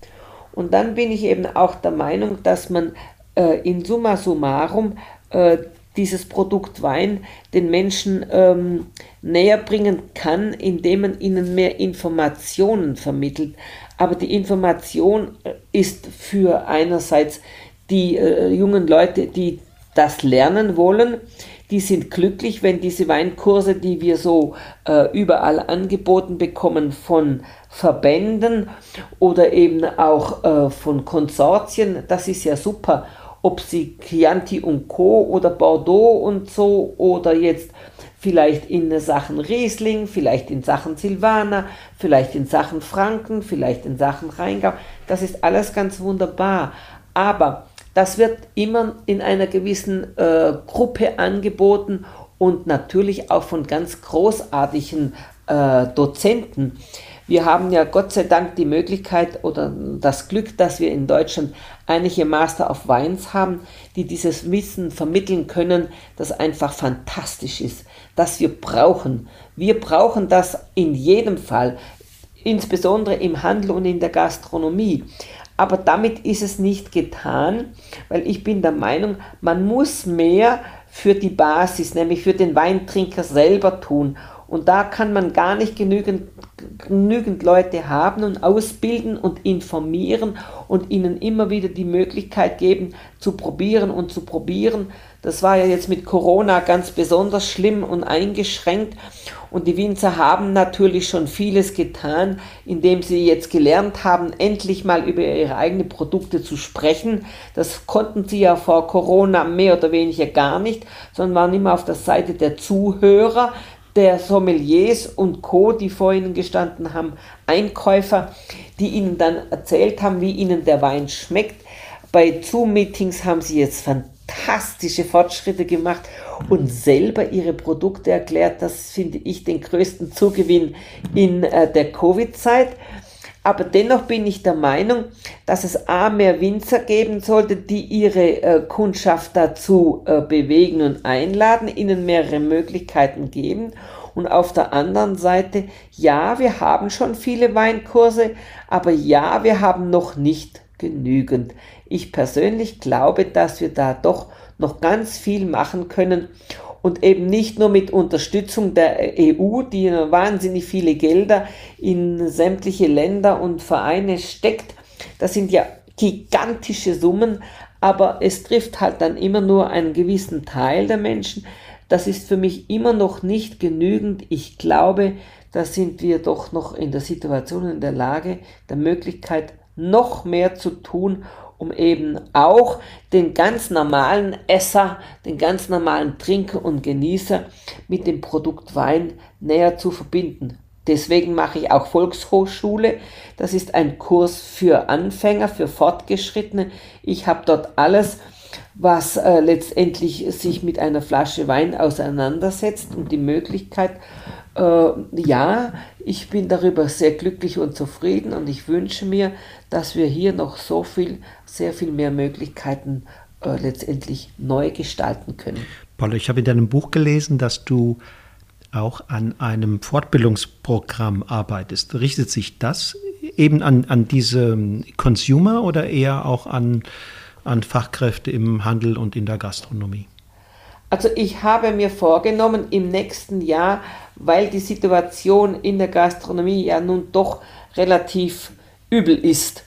Und dann bin ich eben auch der Meinung, dass man äh, in summa summarum äh, dieses Produkt Wein den Menschen ähm, näher bringen kann, indem man ihnen mehr Informationen vermittelt. Aber die Information ist für einerseits die äh, jungen Leute, die das lernen wollen, die sind glücklich, wenn diese Weinkurse, die wir so äh, überall angeboten bekommen von Verbänden oder eben auch äh, von Konsortien, das ist ja super. Ob sie Chianti und Co. oder Bordeaux und so oder jetzt vielleicht in Sachen Riesling, vielleicht in Sachen Silvaner, vielleicht in Sachen Franken, vielleicht in Sachen Rheingau, das ist alles ganz wunderbar. Aber das wird immer in einer gewissen äh, Gruppe angeboten und natürlich auch von ganz großartigen äh, Dozenten. Wir haben ja Gott sei Dank die Möglichkeit oder das Glück, dass wir in Deutschland einige Master of Wines haben, die dieses Wissen vermitteln können, das einfach fantastisch ist, das wir brauchen. Wir brauchen das in jedem Fall, insbesondere im Handel und in der Gastronomie. Aber damit ist es nicht getan, weil ich bin der Meinung, man muss mehr für die Basis, nämlich für den Weintrinker selber tun. Und da kann man gar nicht genügend, genügend Leute haben und ausbilden und informieren und ihnen immer wieder die Möglichkeit geben, zu probieren und zu probieren. Das war ja jetzt mit Corona ganz besonders schlimm und eingeschränkt. Und die Winzer haben natürlich schon vieles getan, indem sie jetzt gelernt haben, endlich mal über ihre eigenen Produkte zu sprechen. Das konnten sie ja vor Corona mehr oder weniger gar nicht, sondern waren immer auf der Seite der Zuhörer, der Sommeliers und Co., die vor ihnen gestanden haben, Einkäufer, die ihnen dann erzählt haben, wie ihnen der Wein schmeckt. Bei Zoom-Meetings haben sie jetzt fantastische Fortschritte gemacht und selber ihre Produkte erklärt. Das finde ich den größten Zugewinn in äh, der Covid-Zeit. Aber dennoch bin ich der Meinung, dass es a. mehr Winzer geben sollte, die ihre äh, Kundschaft dazu äh, bewegen und einladen, ihnen mehrere Möglichkeiten geben. Und auf der anderen Seite, ja, wir haben schon viele Weinkurse, aber ja, wir haben noch nicht genügend. Ich persönlich glaube, dass wir da doch noch ganz viel machen können. Und eben nicht nur mit Unterstützung der E U, die wahnsinnig viele Gelder in sämtliche Länder und Vereine steckt. Das sind ja gigantische Summen, aber es trifft halt dann immer nur einen gewissen Teil der Menschen. Das ist für mich immer noch nicht genügend. Ich glaube, da sind wir doch noch in der Situation, in der Lage, der Möglichkeit, noch mehr zu tun, um eben auch den ganz normalen Esser, den ganz normalen Trinker und Genießer mit dem Produkt Wein näher zu verbinden. Deswegen mache ich auch Volkshochschule. Das ist ein Kurs für Anfänger, für Fortgeschrittene. Ich habe dort alles, was äh, letztendlich sich mit einer Flasche Wein auseinandersetzt und die Möglichkeit, äh, ja, ich bin darüber sehr glücklich und zufrieden und ich wünsche mir, dass wir hier noch so viel, sehr viel mehr Möglichkeiten äh, letztendlich neu gestalten können. Paul, ich habe in deinem Buch gelesen, dass du auch an einem Fortbildungsprogramm arbeitest. Richtet sich das eben an, an diese Consumer oder eher auch an, an Fachkräfte im Handel und in der Gastronomie? Also ich habe mir vorgenommen, im nächsten Jahr, weil die Situation in der Gastronomie ja nun doch relativ übel ist,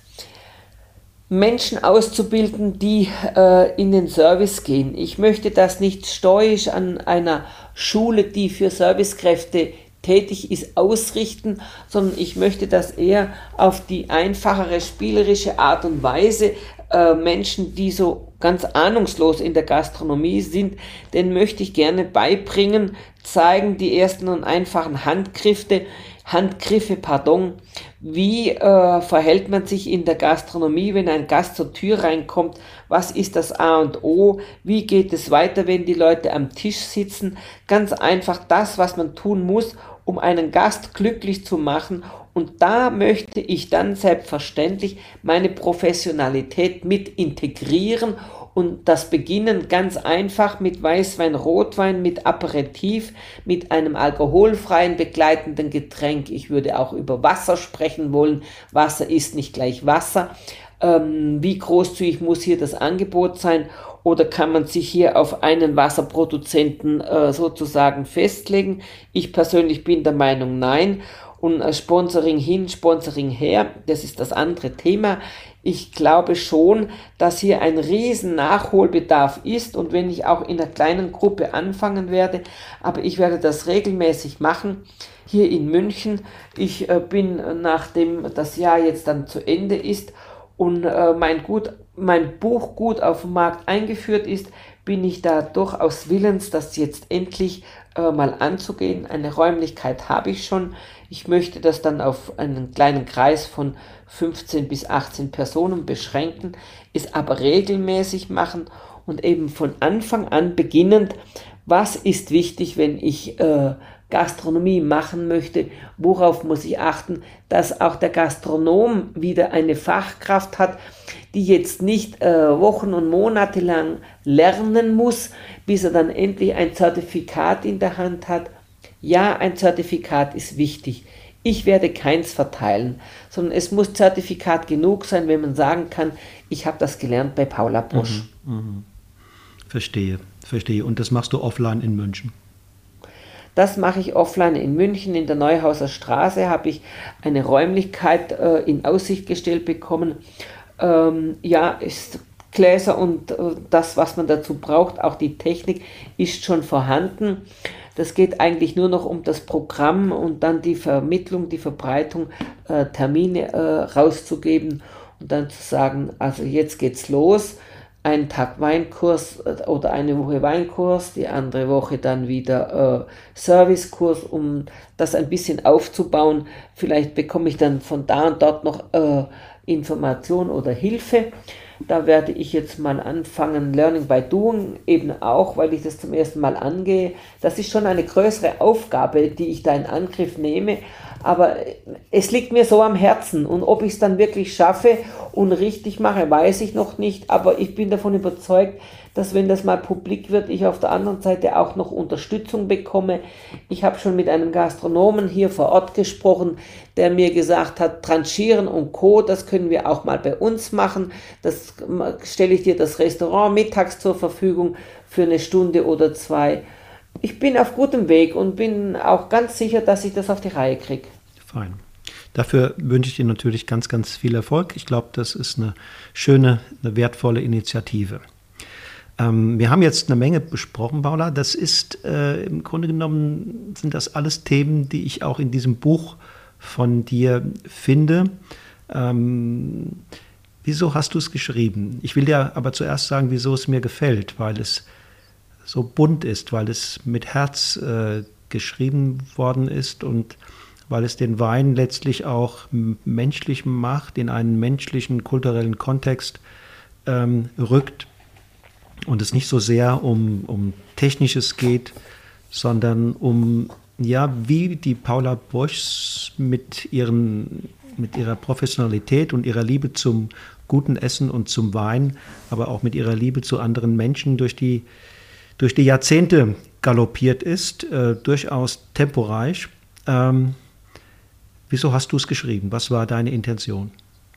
Menschen auszubilden, die äh, in den Service gehen. Ich möchte das nicht stoisch an einer Schule, die für Servicekräfte tätig ist, ausrichten, sondern ich möchte das eher auf die einfachere, spielerische Art und Weise äh, Menschen, die so ganz ahnungslos in der Gastronomie sind, denen möchte ich gerne beibringen, zeigen die ersten und einfachen Handgriffe, Handgriffe, pardon, wie äh, verhält man sich in der Gastronomie, wenn ein Gast zur Tür reinkommt, was ist das A und O, wie geht es weiter, wenn die Leute am Tisch sitzen, ganz einfach das, was man tun muss, um einen Gast glücklich zu machen Und da möchte ich dann selbstverständlich meine Professionalität mit integrieren und das beginnen ganz einfach mit Weißwein, Rotwein, mit Aperitif, mit einem alkoholfreien begleitenden Getränk. Ich würde auch über Wasser sprechen wollen. Wasser ist nicht gleich Wasser. Ähm, wie großzügig muss hier das Angebot sein? Oder kann man sich hier auf einen Wasserproduzenten äh, sozusagen festlegen? Ich persönlich bin der Meinung, nein. Und äh, Sponsoring hin, Sponsoring her, das ist das andere Thema. Ich glaube schon, dass hier ein riesen Nachholbedarf ist und wenn ich auch in einer kleinen Gruppe anfangen werde, aber ich werde das regelmäßig machen, hier in München. Ich äh, bin, nachdem das Jahr jetzt dann zu Ende ist und äh, mein, gut, mein Buch gut auf den Markt eingeführt ist, bin ich da durchaus willens, das jetzt endlich äh, mal anzugehen. Eine Räumlichkeit habe ich schon. Ich möchte das dann auf einen kleinen Kreis von fünfzehn bis achtzehn Personen beschränken, es aber regelmäßig machen und eben von Anfang an beginnend, was ist wichtig, wenn ich äh, Gastronomie machen möchte, worauf muss ich achten, dass auch der Gastronom wieder eine Fachkraft hat, die jetzt nicht äh, Wochen und Monate lang lernen muss, bis er dann endlich ein Zertifikat in der Hand hat. Ja, ein Zertifikat ist wichtig. Ich werde keins verteilen, sondern es muss Zertifikat genug sein, wenn man sagen kann, ich habe das gelernt bei Paula Bosch. Mhm, mh. Verstehe, verstehe. Und das machst du offline in München? Das mache ich offline in München. In der Neuhauser Straße habe ich eine Räumlichkeit äh, in Aussicht gestellt bekommen. Ähm, ja, ist Gläser und äh, das, was man dazu braucht, auch die Technik, ist schon vorhanden. Das geht eigentlich nur noch um das Programm und dann die Vermittlung, die Verbreitung, äh, Termine äh, rauszugeben und dann zu sagen, also jetzt geht's los. Einen Tag Weinkurs oder eine Woche Weinkurs, die andere Woche dann wieder äh, Servicekurs, um das ein bisschen aufzubauen. Vielleicht bekomme ich dann von da und dort noch äh, Information oder Hilfe. Da werde ich jetzt mal anfangen, Learning by Doing, eben auch, weil ich das zum ersten Mal angehe. Das ist schon eine größere Aufgabe, die ich da in Angriff nehme, aber es liegt mir so am Herzen und ob ich es dann wirklich schaffe und richtig mache, weiß ich noch nicht, aber ich bin davon überzeugt, dass wenn das mal publik wird, ich auf der anderen Seite auch noch Unterstützung bekomme. Ich habe schon mit einem Gastronomen hier vor Ort gesprochen, der mir gesagt hat, Tranchieren und Co., das können wir auch mal bei uns machen. Das stelle ich dir das Restaurant mittags zur Verfügung für eine Stunde oder zwei. Ich bin auf gutem Weg und bin auch ganz sicher, dass ich das auf die Reihe kriege. Fein. Dafür wünsche ich dir natürlich ganz, ganz viel Erfolg. Ich glaube, das ist eine schöne, eine wertvolle Initiative. Ähm, wir haben jetzt eine Menge besprochen, Paula. Das ist äh, im Grunde genommen, sind das alles Themen, die ich auch in diesem Buch von dir finde. Ähm, wieso hast du es geschrieben? Ich will dir aber zuerst sagen, wieso es mir gefällt, weil es so bunt ist, weil es mit Herz äh, geschrieben worden ist und weil es den Wein letztlich auch menschlich macht, in einen menschlichen, kulturellen Kontext ähm, rückt und es nicht so sehr um, um Technisches geht, sondern um, ja, wie die Paula Bosch mit, ihren, mit ihrer Professionalität und ihrer Liebe zum guten Essen und zum Wein, aber auch mit ihrer Liebe zu anderen Menschen durch die, durch die Jahrzehnte galoppiert ist, äh, durchaus temporeich. Ähm, Wieso hast du es geschrieben? Was war deine Intention?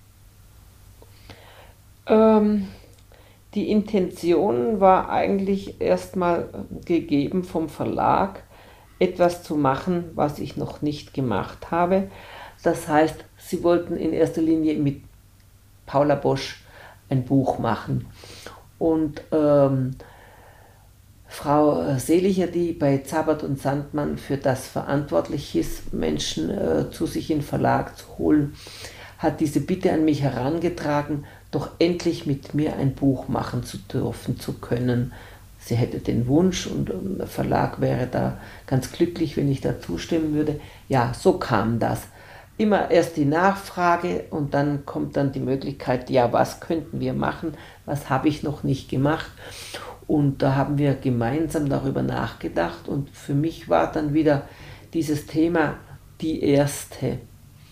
Ähm, die Intention war eigentlich erstmal gegeben vom Verlag, etwas zu machen, was ich noch nicht gemacht habe. Das heißt, sie wollten in erster Linie mit Paula Bosch ein Buch machen. Und ähm, Frau Seliger, die bei Zabert und Sandmann für das verantwortlich ist, Menschen äh, zu sich in den Verlag zu holen, hat diese Bitte an mich herangetragen, doch endlich mit mir ein Buch machen zu dürfen, zu können. Sie hätte den Wunsch und der Verlag wäre da ganz glücklich, wenn ich da zustimmen würde. Ja, so kam das. Immer erst die Nachfrage und dann kommt dann die Möglichkeit, ja, was könnten wir machen, was habe ich noch nicht gemacht. Und da haben wir gemeinsam darüber nachgedacht und für mich war dann wieder dieses Thema die erste.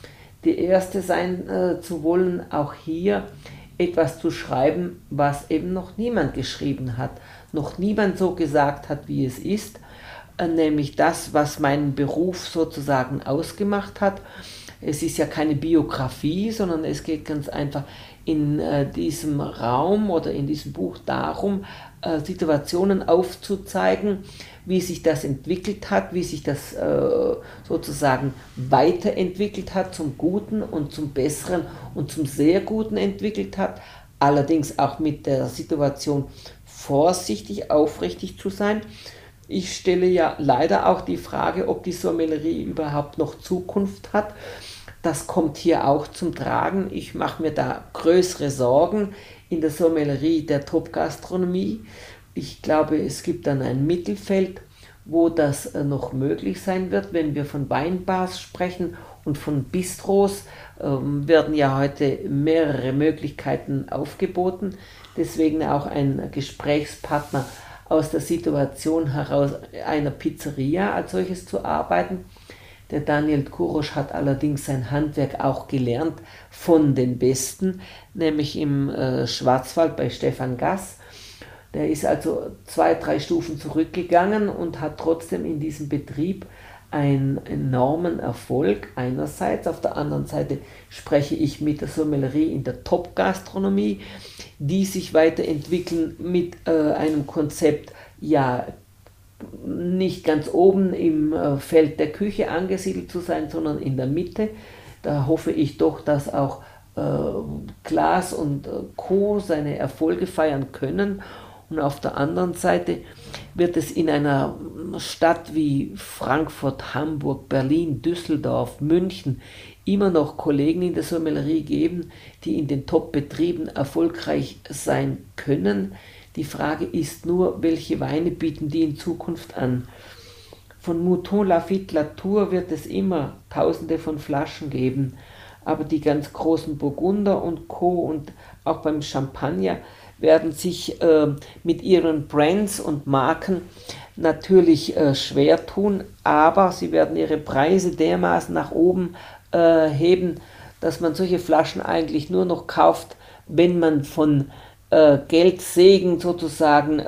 die Erste sein äh, zu wollen, auch hier etwas zu schreiben, was eben noch niemand geschrieben hat, noch niemand so gesagt hat, wie es ist, äh, nämlich das, was meinen Beruf sozusagen ausgemacht hat. Es ist ja keine Biografie, sondern es geht ganz einfach in äh, diesem Raum oder in diesem Buch darum, äh, Situationen aufzuzeigen, wie sich das entwickelt hat, wie sich das äh, sozusagen weiterentwickelt hat zum Guten und zum Besseren und zum sehr Guten entwickelt hat. Allerdings auch mit der Situation vorsichtig, aufrichtig zu sein. Ich stelle ja leider auch die Frage, ob die Sommellerie überhaupt noch Zukunft hat. Das kommt hier auch zum Tragen. Ich mache mir da größere Sorgen in der Sommellerie der Top-Gastronomie. Ich glaube, es gibt dann ein Mittelfeld, wo das noch möglich sein wird. Wenn wir von Weinbars sprechen und von Bistros, ähm, werden ja heute mehrere Möglichkeiten aufgeboten. Deswegen auch ein Gesprächspartner aus der Situation heraus einer Pizzeria als solches zu arbeiten. Der Daniel Kurosch hat allerdings sein Handwerk auch gelernt von den Besten, nämlich im äh, Schwarzwald bei Stefan Gass. Der ist also zwei, drei Stufen zurückgegangen und hat trotzdem in diesem Betrieb einen enormen Erfolg einerseits. Auf der anderen Seite spreche ich mit der Sommellerie in der Top-Gastronomie, die sich weiterentwickeln mit äh, einem Konzept, ja, nicht ganz oben im äh, Feld der Küche angesiedelt zu sein, sondern in der Mitte. Da hoffe ich doch, dass auch äh, Klaas und äh, Co. seine Erfolge feiern können. Und auf der anderen Seite wird es in einer Stadt wie Frankfurt, Hamburg, Berlin, Düsseldorf, München immer noch Kollegen in der Sommellerie geben, die in den Top-Betrieben erfolgreich sein können. Die Frage ist nur, welche Weine bieten die in Zukunft an? Von Mouton Lafite Latour wird es immer tausende von Flaschen geben, aber die ganz großen Burgunder und Co. und auch beim Champagner werden sich äh, mit ihren Brands und Marken natürlich äh, schwer tun, aber sie werden ihre Preise dermaßen nach oben äh, heben, dass man solche Flaschen eigentlich nur noch kauft, wenn man von äh, Geldsegen sozusagen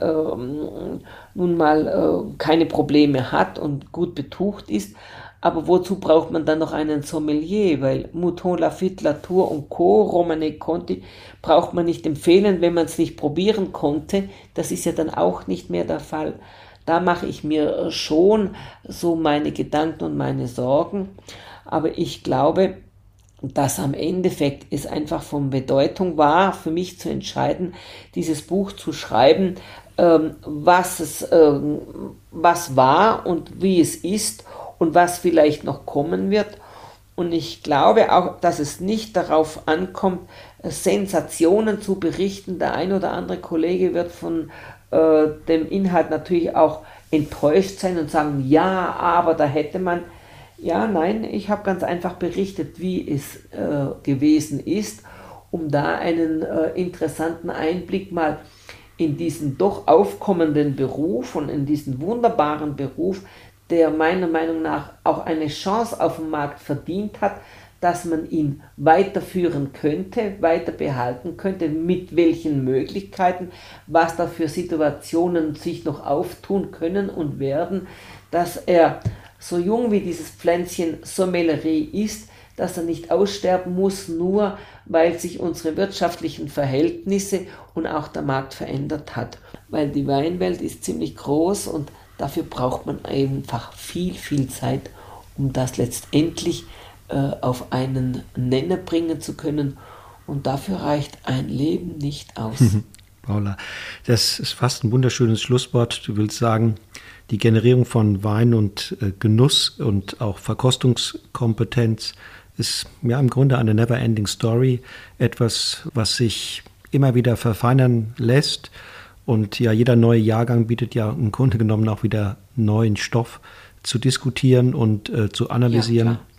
äh, nun mal äh, keine Probleme hat und gut betucht ist. Aber wozu braucht man dann noch einen Sommelier? Weil Mouton Lafite Latour und Co., Romanée Conti, braucht man nicht empfehlen, wenn man es nicht probieren konnte. Das ist ja dann auch nicht mehr der Fall. Da mache ich mir schon so meine Gedanken und meine Sorgen. Aber ich glaube, dass am Endeffekt es einfach von Bedeutung war, für mich zu entscheiden, dieses Buch zu schreiben, ähm, was es ähm, was war und wie es ist und was vielleicht noch kommen wird. Und ich glaube auch, dass es nicht darauf ankommt, Sensationen zu berichten. Der ein oder andere Kollege wird von äh, dem Inhalt natürlich auch enttäuscht sein und sagen, ja, aber da hätte man... Ja, nein, ich habe ganz einfach berichtet, wie es äh, gewesen ist, um da einen äh, interessanten Einblick mal in diesen doch aufkommenden Beruf und in diesen wunderbaren Beruf, der meiner Meinung nach auch eine Chance auf dem Markt verdient hat, dass man ihn weiterführen könnte, weiter behalten könnte, mit welchen Möglichkeiten, was da für Situationen sich noch auftun können und werden, dass er so jung wie dieses Pflänzchen Sommellerie ist, dass er nicht aussterben muss, nur weil sich unsere wirtschaftlichen Verhältnisse und auch der Markt verändert hat. Weil die Weinwelt ist ziemlich groß und dafür braucht man einfach viel, viel Zeit, um das letztendlich äh, auf einen Nenner bringen zu können. Und dafür reicht ein Leben nicht aus. Paula, das ist fast ein wunderschönes Schlusswort. Du willst sagen, die Generierung von Wein und äh, Genuss und auch Verkostungskompetenz ist ja im Grunde eine never-ending Story, etwas, was sich immer wieder verfeinern lässt. Und ja, jeder neue Jahrgang bietet ja im Grunde genommen auch wieder neuen Stoff zu diskutieren und äh, zu analysieren. Ja,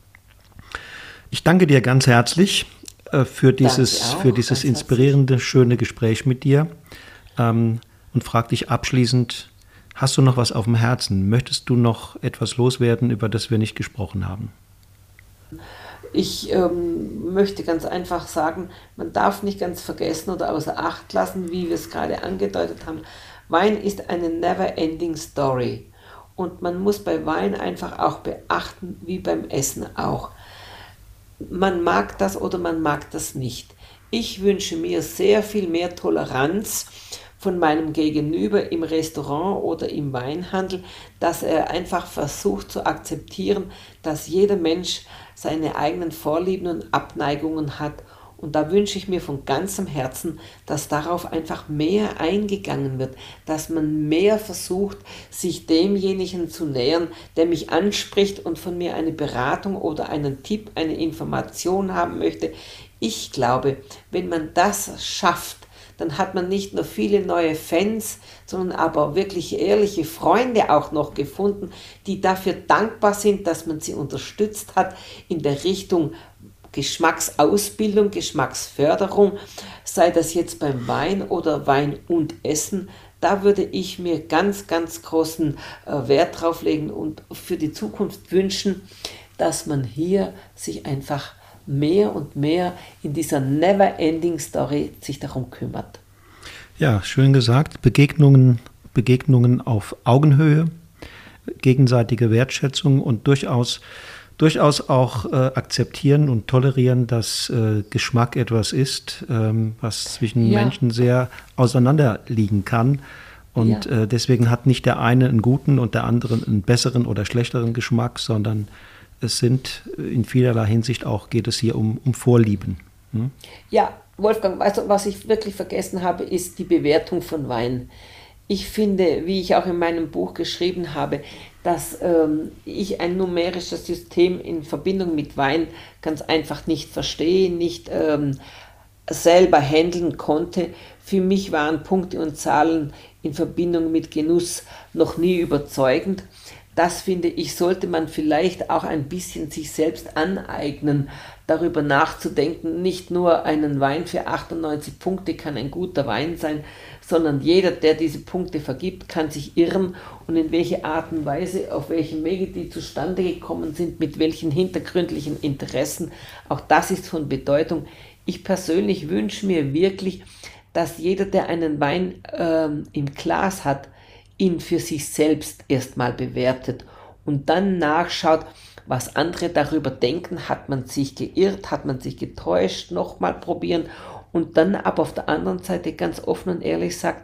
ich danke dir ganz herzlich äh, für dieses, auch, für dieses inspirierende, herzlich. schöne Gespräch mit dir ähm, und frage dich abschließend, hast du noch was auf dem Herzen? Möchtest du noch etwas loswerden, über das wir nicht gesprochen haben? Ich ähm, möchte ganz einfach sagen, man darf nicht ganz vergessen oder außer Acht lassen, wie wir es gerade angedeutet haben, Wein ist eine never-ending Story. Und man muss bei Wein einfach auch beachten, wie beim Essen auch. Man mag das oder man mag das nicht. Ich wünsche mir sehr viel mehr Toleranz von meinem Gegenüber im Restaurant oder im Weinhandel, dass er einfach versucht zu akzeptieren, dass jeder Mensch seine eigenen Vorlieben und Abneigungen hat. Und da wünsche ich mir von ganzem Herzen, dass darauf einfach mehr eingegangen wird, dass man mehr versucht, sich demjenigen zu nähern, der mich anspricht und von mir eine Beratung oder einen Tipp, eine Information haben möchte. Ich glaube, wenn man das schafft, dann hat man nicht nur viele neue Fans, sondern aber wirklich ehrliche Freunde auch noch gefunden, die dafür dankbar sind, dass man sie unterstützt hat in der Richtung Geschmacksausbildung, Geschmacksförderung, sei das jetzt beim Wein oder Wein und Essen. Da würde ich mir ganz, ganz großen äh, Wert drauf legen und für die Zukunft wünschen, dass man hier sich einfach mehr und mehr in dieser Never-Ending Story sich darum kümmert. Ja, schön gesagt. Begegnungen, Begegnungen auf Augenhöhe, gegenseitige Wertschätzung und durchaus durchaus auch äh, akzeptieren und tolerieren, dass äh, Geschmack etwas ist, ähm, was zwischen ja. Menschen sehr auseinander liegen kann. Und ja. äh, deswegen hat nicht der eine einen guten und der andere einen besseren oder schlechteren Geschmack, sondern es sind in vielerlei Hinsicht auch, geht es hier um, um Vorlieben. Hm? Ja, Wolfgang, also was ich wirklich vergessen habe, ist die Bewertung von Wein. Ich finde, wie ich auch in meinem Buch geschrieben habe, dass ähm, ich ein numerisches System in Verbindung mit Wein ganz einfach nicht verstehe, nicht ähm, selber handeln konnte. Für mich waren Punkte und Zahlen in Verbindung mit Genuss noch nie überzeugend. Das, finde ich, sollte man vielleicht auch ein bisschen sich selbst aneignen, darüber nachzudenken. Nicht nur einen Wein für achtundneunzig Punkte kann ein guter Wein sein, sondern jeder, der diese Punkte vergibt, kann sich irren und in welche Art und Weise, auf welchem Wege die zustande gekommen sind, mit welchen hintergründlichen Interessen. Auch das ist von Bedeutung. Ich persönlich wünsche mir wirklich, dass jeder, der einen Wein äh, im Glas hat, ihn für sich selbst erstmal bewertet und dann nachschaut, was andere darüber denken. Hat man sich geirrt, hat man sich getäuscht, nochmal probieren und dann aber auf der anderen Seite ganz offen und ehrlich sagt,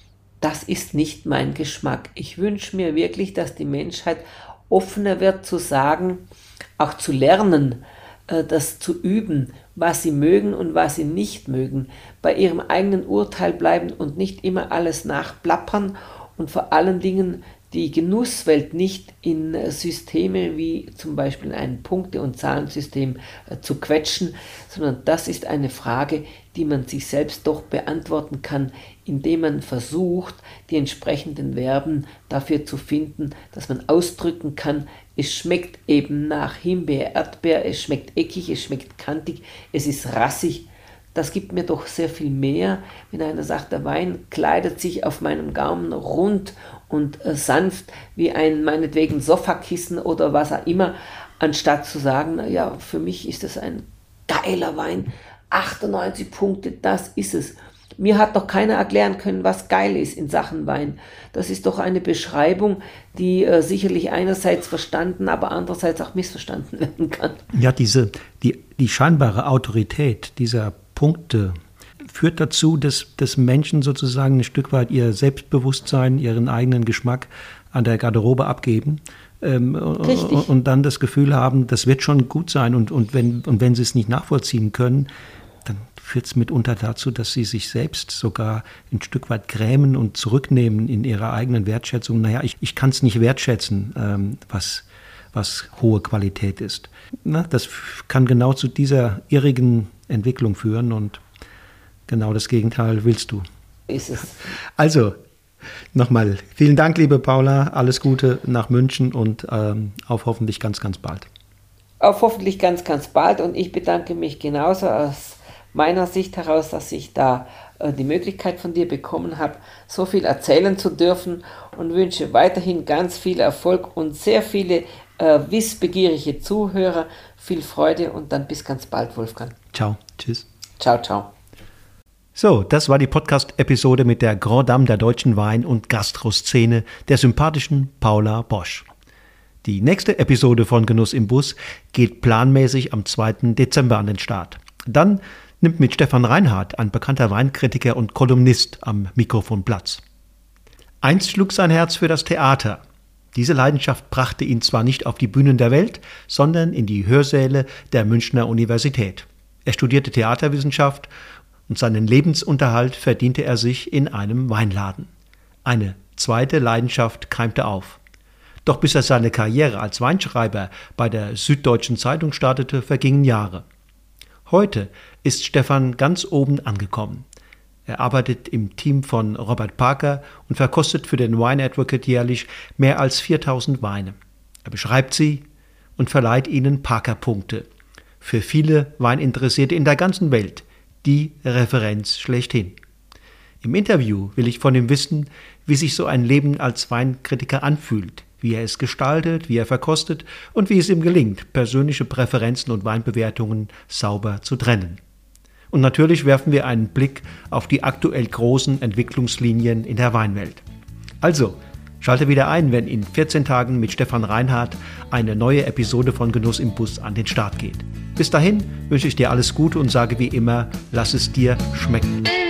das ist nicht mein Geschmack. Ich wünsche mir wirklich, dass die Menschheit offener wird zu sagen, auch zu lernen, das zu üben, was sie mögen und was sie nicht mögen, bei ihrem eigenen Urteil bleiben und nicht immer alles nachplappern und vor allen Dingen die Genusswelt nicht in Systeme wie zum Beispiel ein Punkte- und Zahlensystem zu quetschen, sondern das ist eine Frage, die man sich selbst doch beantworten kann, indem man versucht, die entsprechenden Verben dafür zu finden, dass man ausdrücken kann, es schmeckt eben nach Himbeer, Erdbeer, es schmeckt eckig, es schmeckt kantig, es ist rassig. Das gibt mir doch sehr viel mehr, wenn einer sagt, der Wein kleidet sich auf meinem Gaumen rund und äh, sanft wie ein meinetwegen Sofakissen oder was auch immer, anstatt zu sagen, na ja, für mich ist das ein geiler Wein, achtundneunzig Punkte, das ist es. Mir hat doch keiner erklären können, was geil ist in Sachen Wein. Das ist doch eine Beschreibung, die äh, sicherlich einerseits verstanden, aber andererseits auch missverstanden werden kann. Ja, diese, die, die scheinbare Autorität dieser Punkte führt dazu, dass, dass Menschen sozusagen ein Stück weit ihr Selbstbewusstsein, ihren eigenen Geschmack an der Garderobe abgeben ähm, und dann das Gefühl haben, das wird schon gut sein. Und, und, wenn, und wenn sie es nicht nachvollziehen können, dann führt es mitunter dazu, dass sie sich selbst sogar ein Stück weit grämen und zurücknehmen in ihrer eigenen Wertschätzung. Naja, ich, ich kann es nicht wertschätzen, ähm, was, was hohe Qualität ist. Na, das kann genau zu dieser irrigen Entwicklung führen und genau das Gegenteil willst du. Ist es. Also, nochmal vielen Dank, liebe Paula, alles Gute nach München und ähm, auf hoffentlich ganz, ganz bald. Auf hoffentlich ganz, ganz bald und ich bedanke mich genauso aus meiner Sicht heraus, dass ich da äh, die Möglichkeit von dir bekommen habe, so viel erzählen zu dürfen und wünsche weiterhin ganz viel Erfolg und sehr viele äh, wissbegierige Zuhörer viel Freude und dann bis ganz bald, Wolfgang. Ciao, tschüss. Ciao, ciao. So, das war die Podcast-Episode mit der Grand Dame der deutschen Wein- und Gastroszene, der sympathischen Paula Bosch. Die nächste Episode von Genuss im Bus geht planmäßig am zweiten Dezember an den Start. Dann nimmt mit Stefan Reinhardt, ein bekannter Weinkritiker und Kolumnist, am Mikrofon Platz. Einst schlug sein Herz für das Theater. Diese Leidenschaft brachte ihn zwar nicht auf die Bühnen der Welt, sondern in die Hörsäle der Münchner Universität. Er studierte Theaterwissenschaft und seinen Lebensunterhalt verdiente er sich in einem Weinladen. Eine zweite Leidenschaft keimte auf. Doch bis er seine Karriere als Weinschreiber bei der Süddeutschen Zeitung startete, vergingen Jahre. Heute ist Stefan ganz oben angekommen. Er arbeitet im Team von Robert Parker und verkostet für den Wine Advocate jährlich mehr als viertausend Weine. Er beschreibt sie und verleiht ihnen Parker-Punkte. Für viele Weininteressierte in der ganzen Welt die Referenz schlechthin. Im Interview will ich von ihm wissen, wie sich so ein Leben als Weinkritiker anfühlt, wie er es gestaltet, wie er verkostet und wie es ihm gelingt, persönliche Präferenzen und Weinbewertungen sauber zu trennen. Und natürlich werfen wir einen Blick auf die aktuell großen Entwicklungslinien in der Weinwelt. Also, schalte wieder ein, wenn in vierzehn Tagen mit Stefan Reinhardt eine neue Episode von Genuss im Bus an den Start geht. Bis dahin wünsche ich dir alles Gute und sage wie immer, lass es dir schmecken.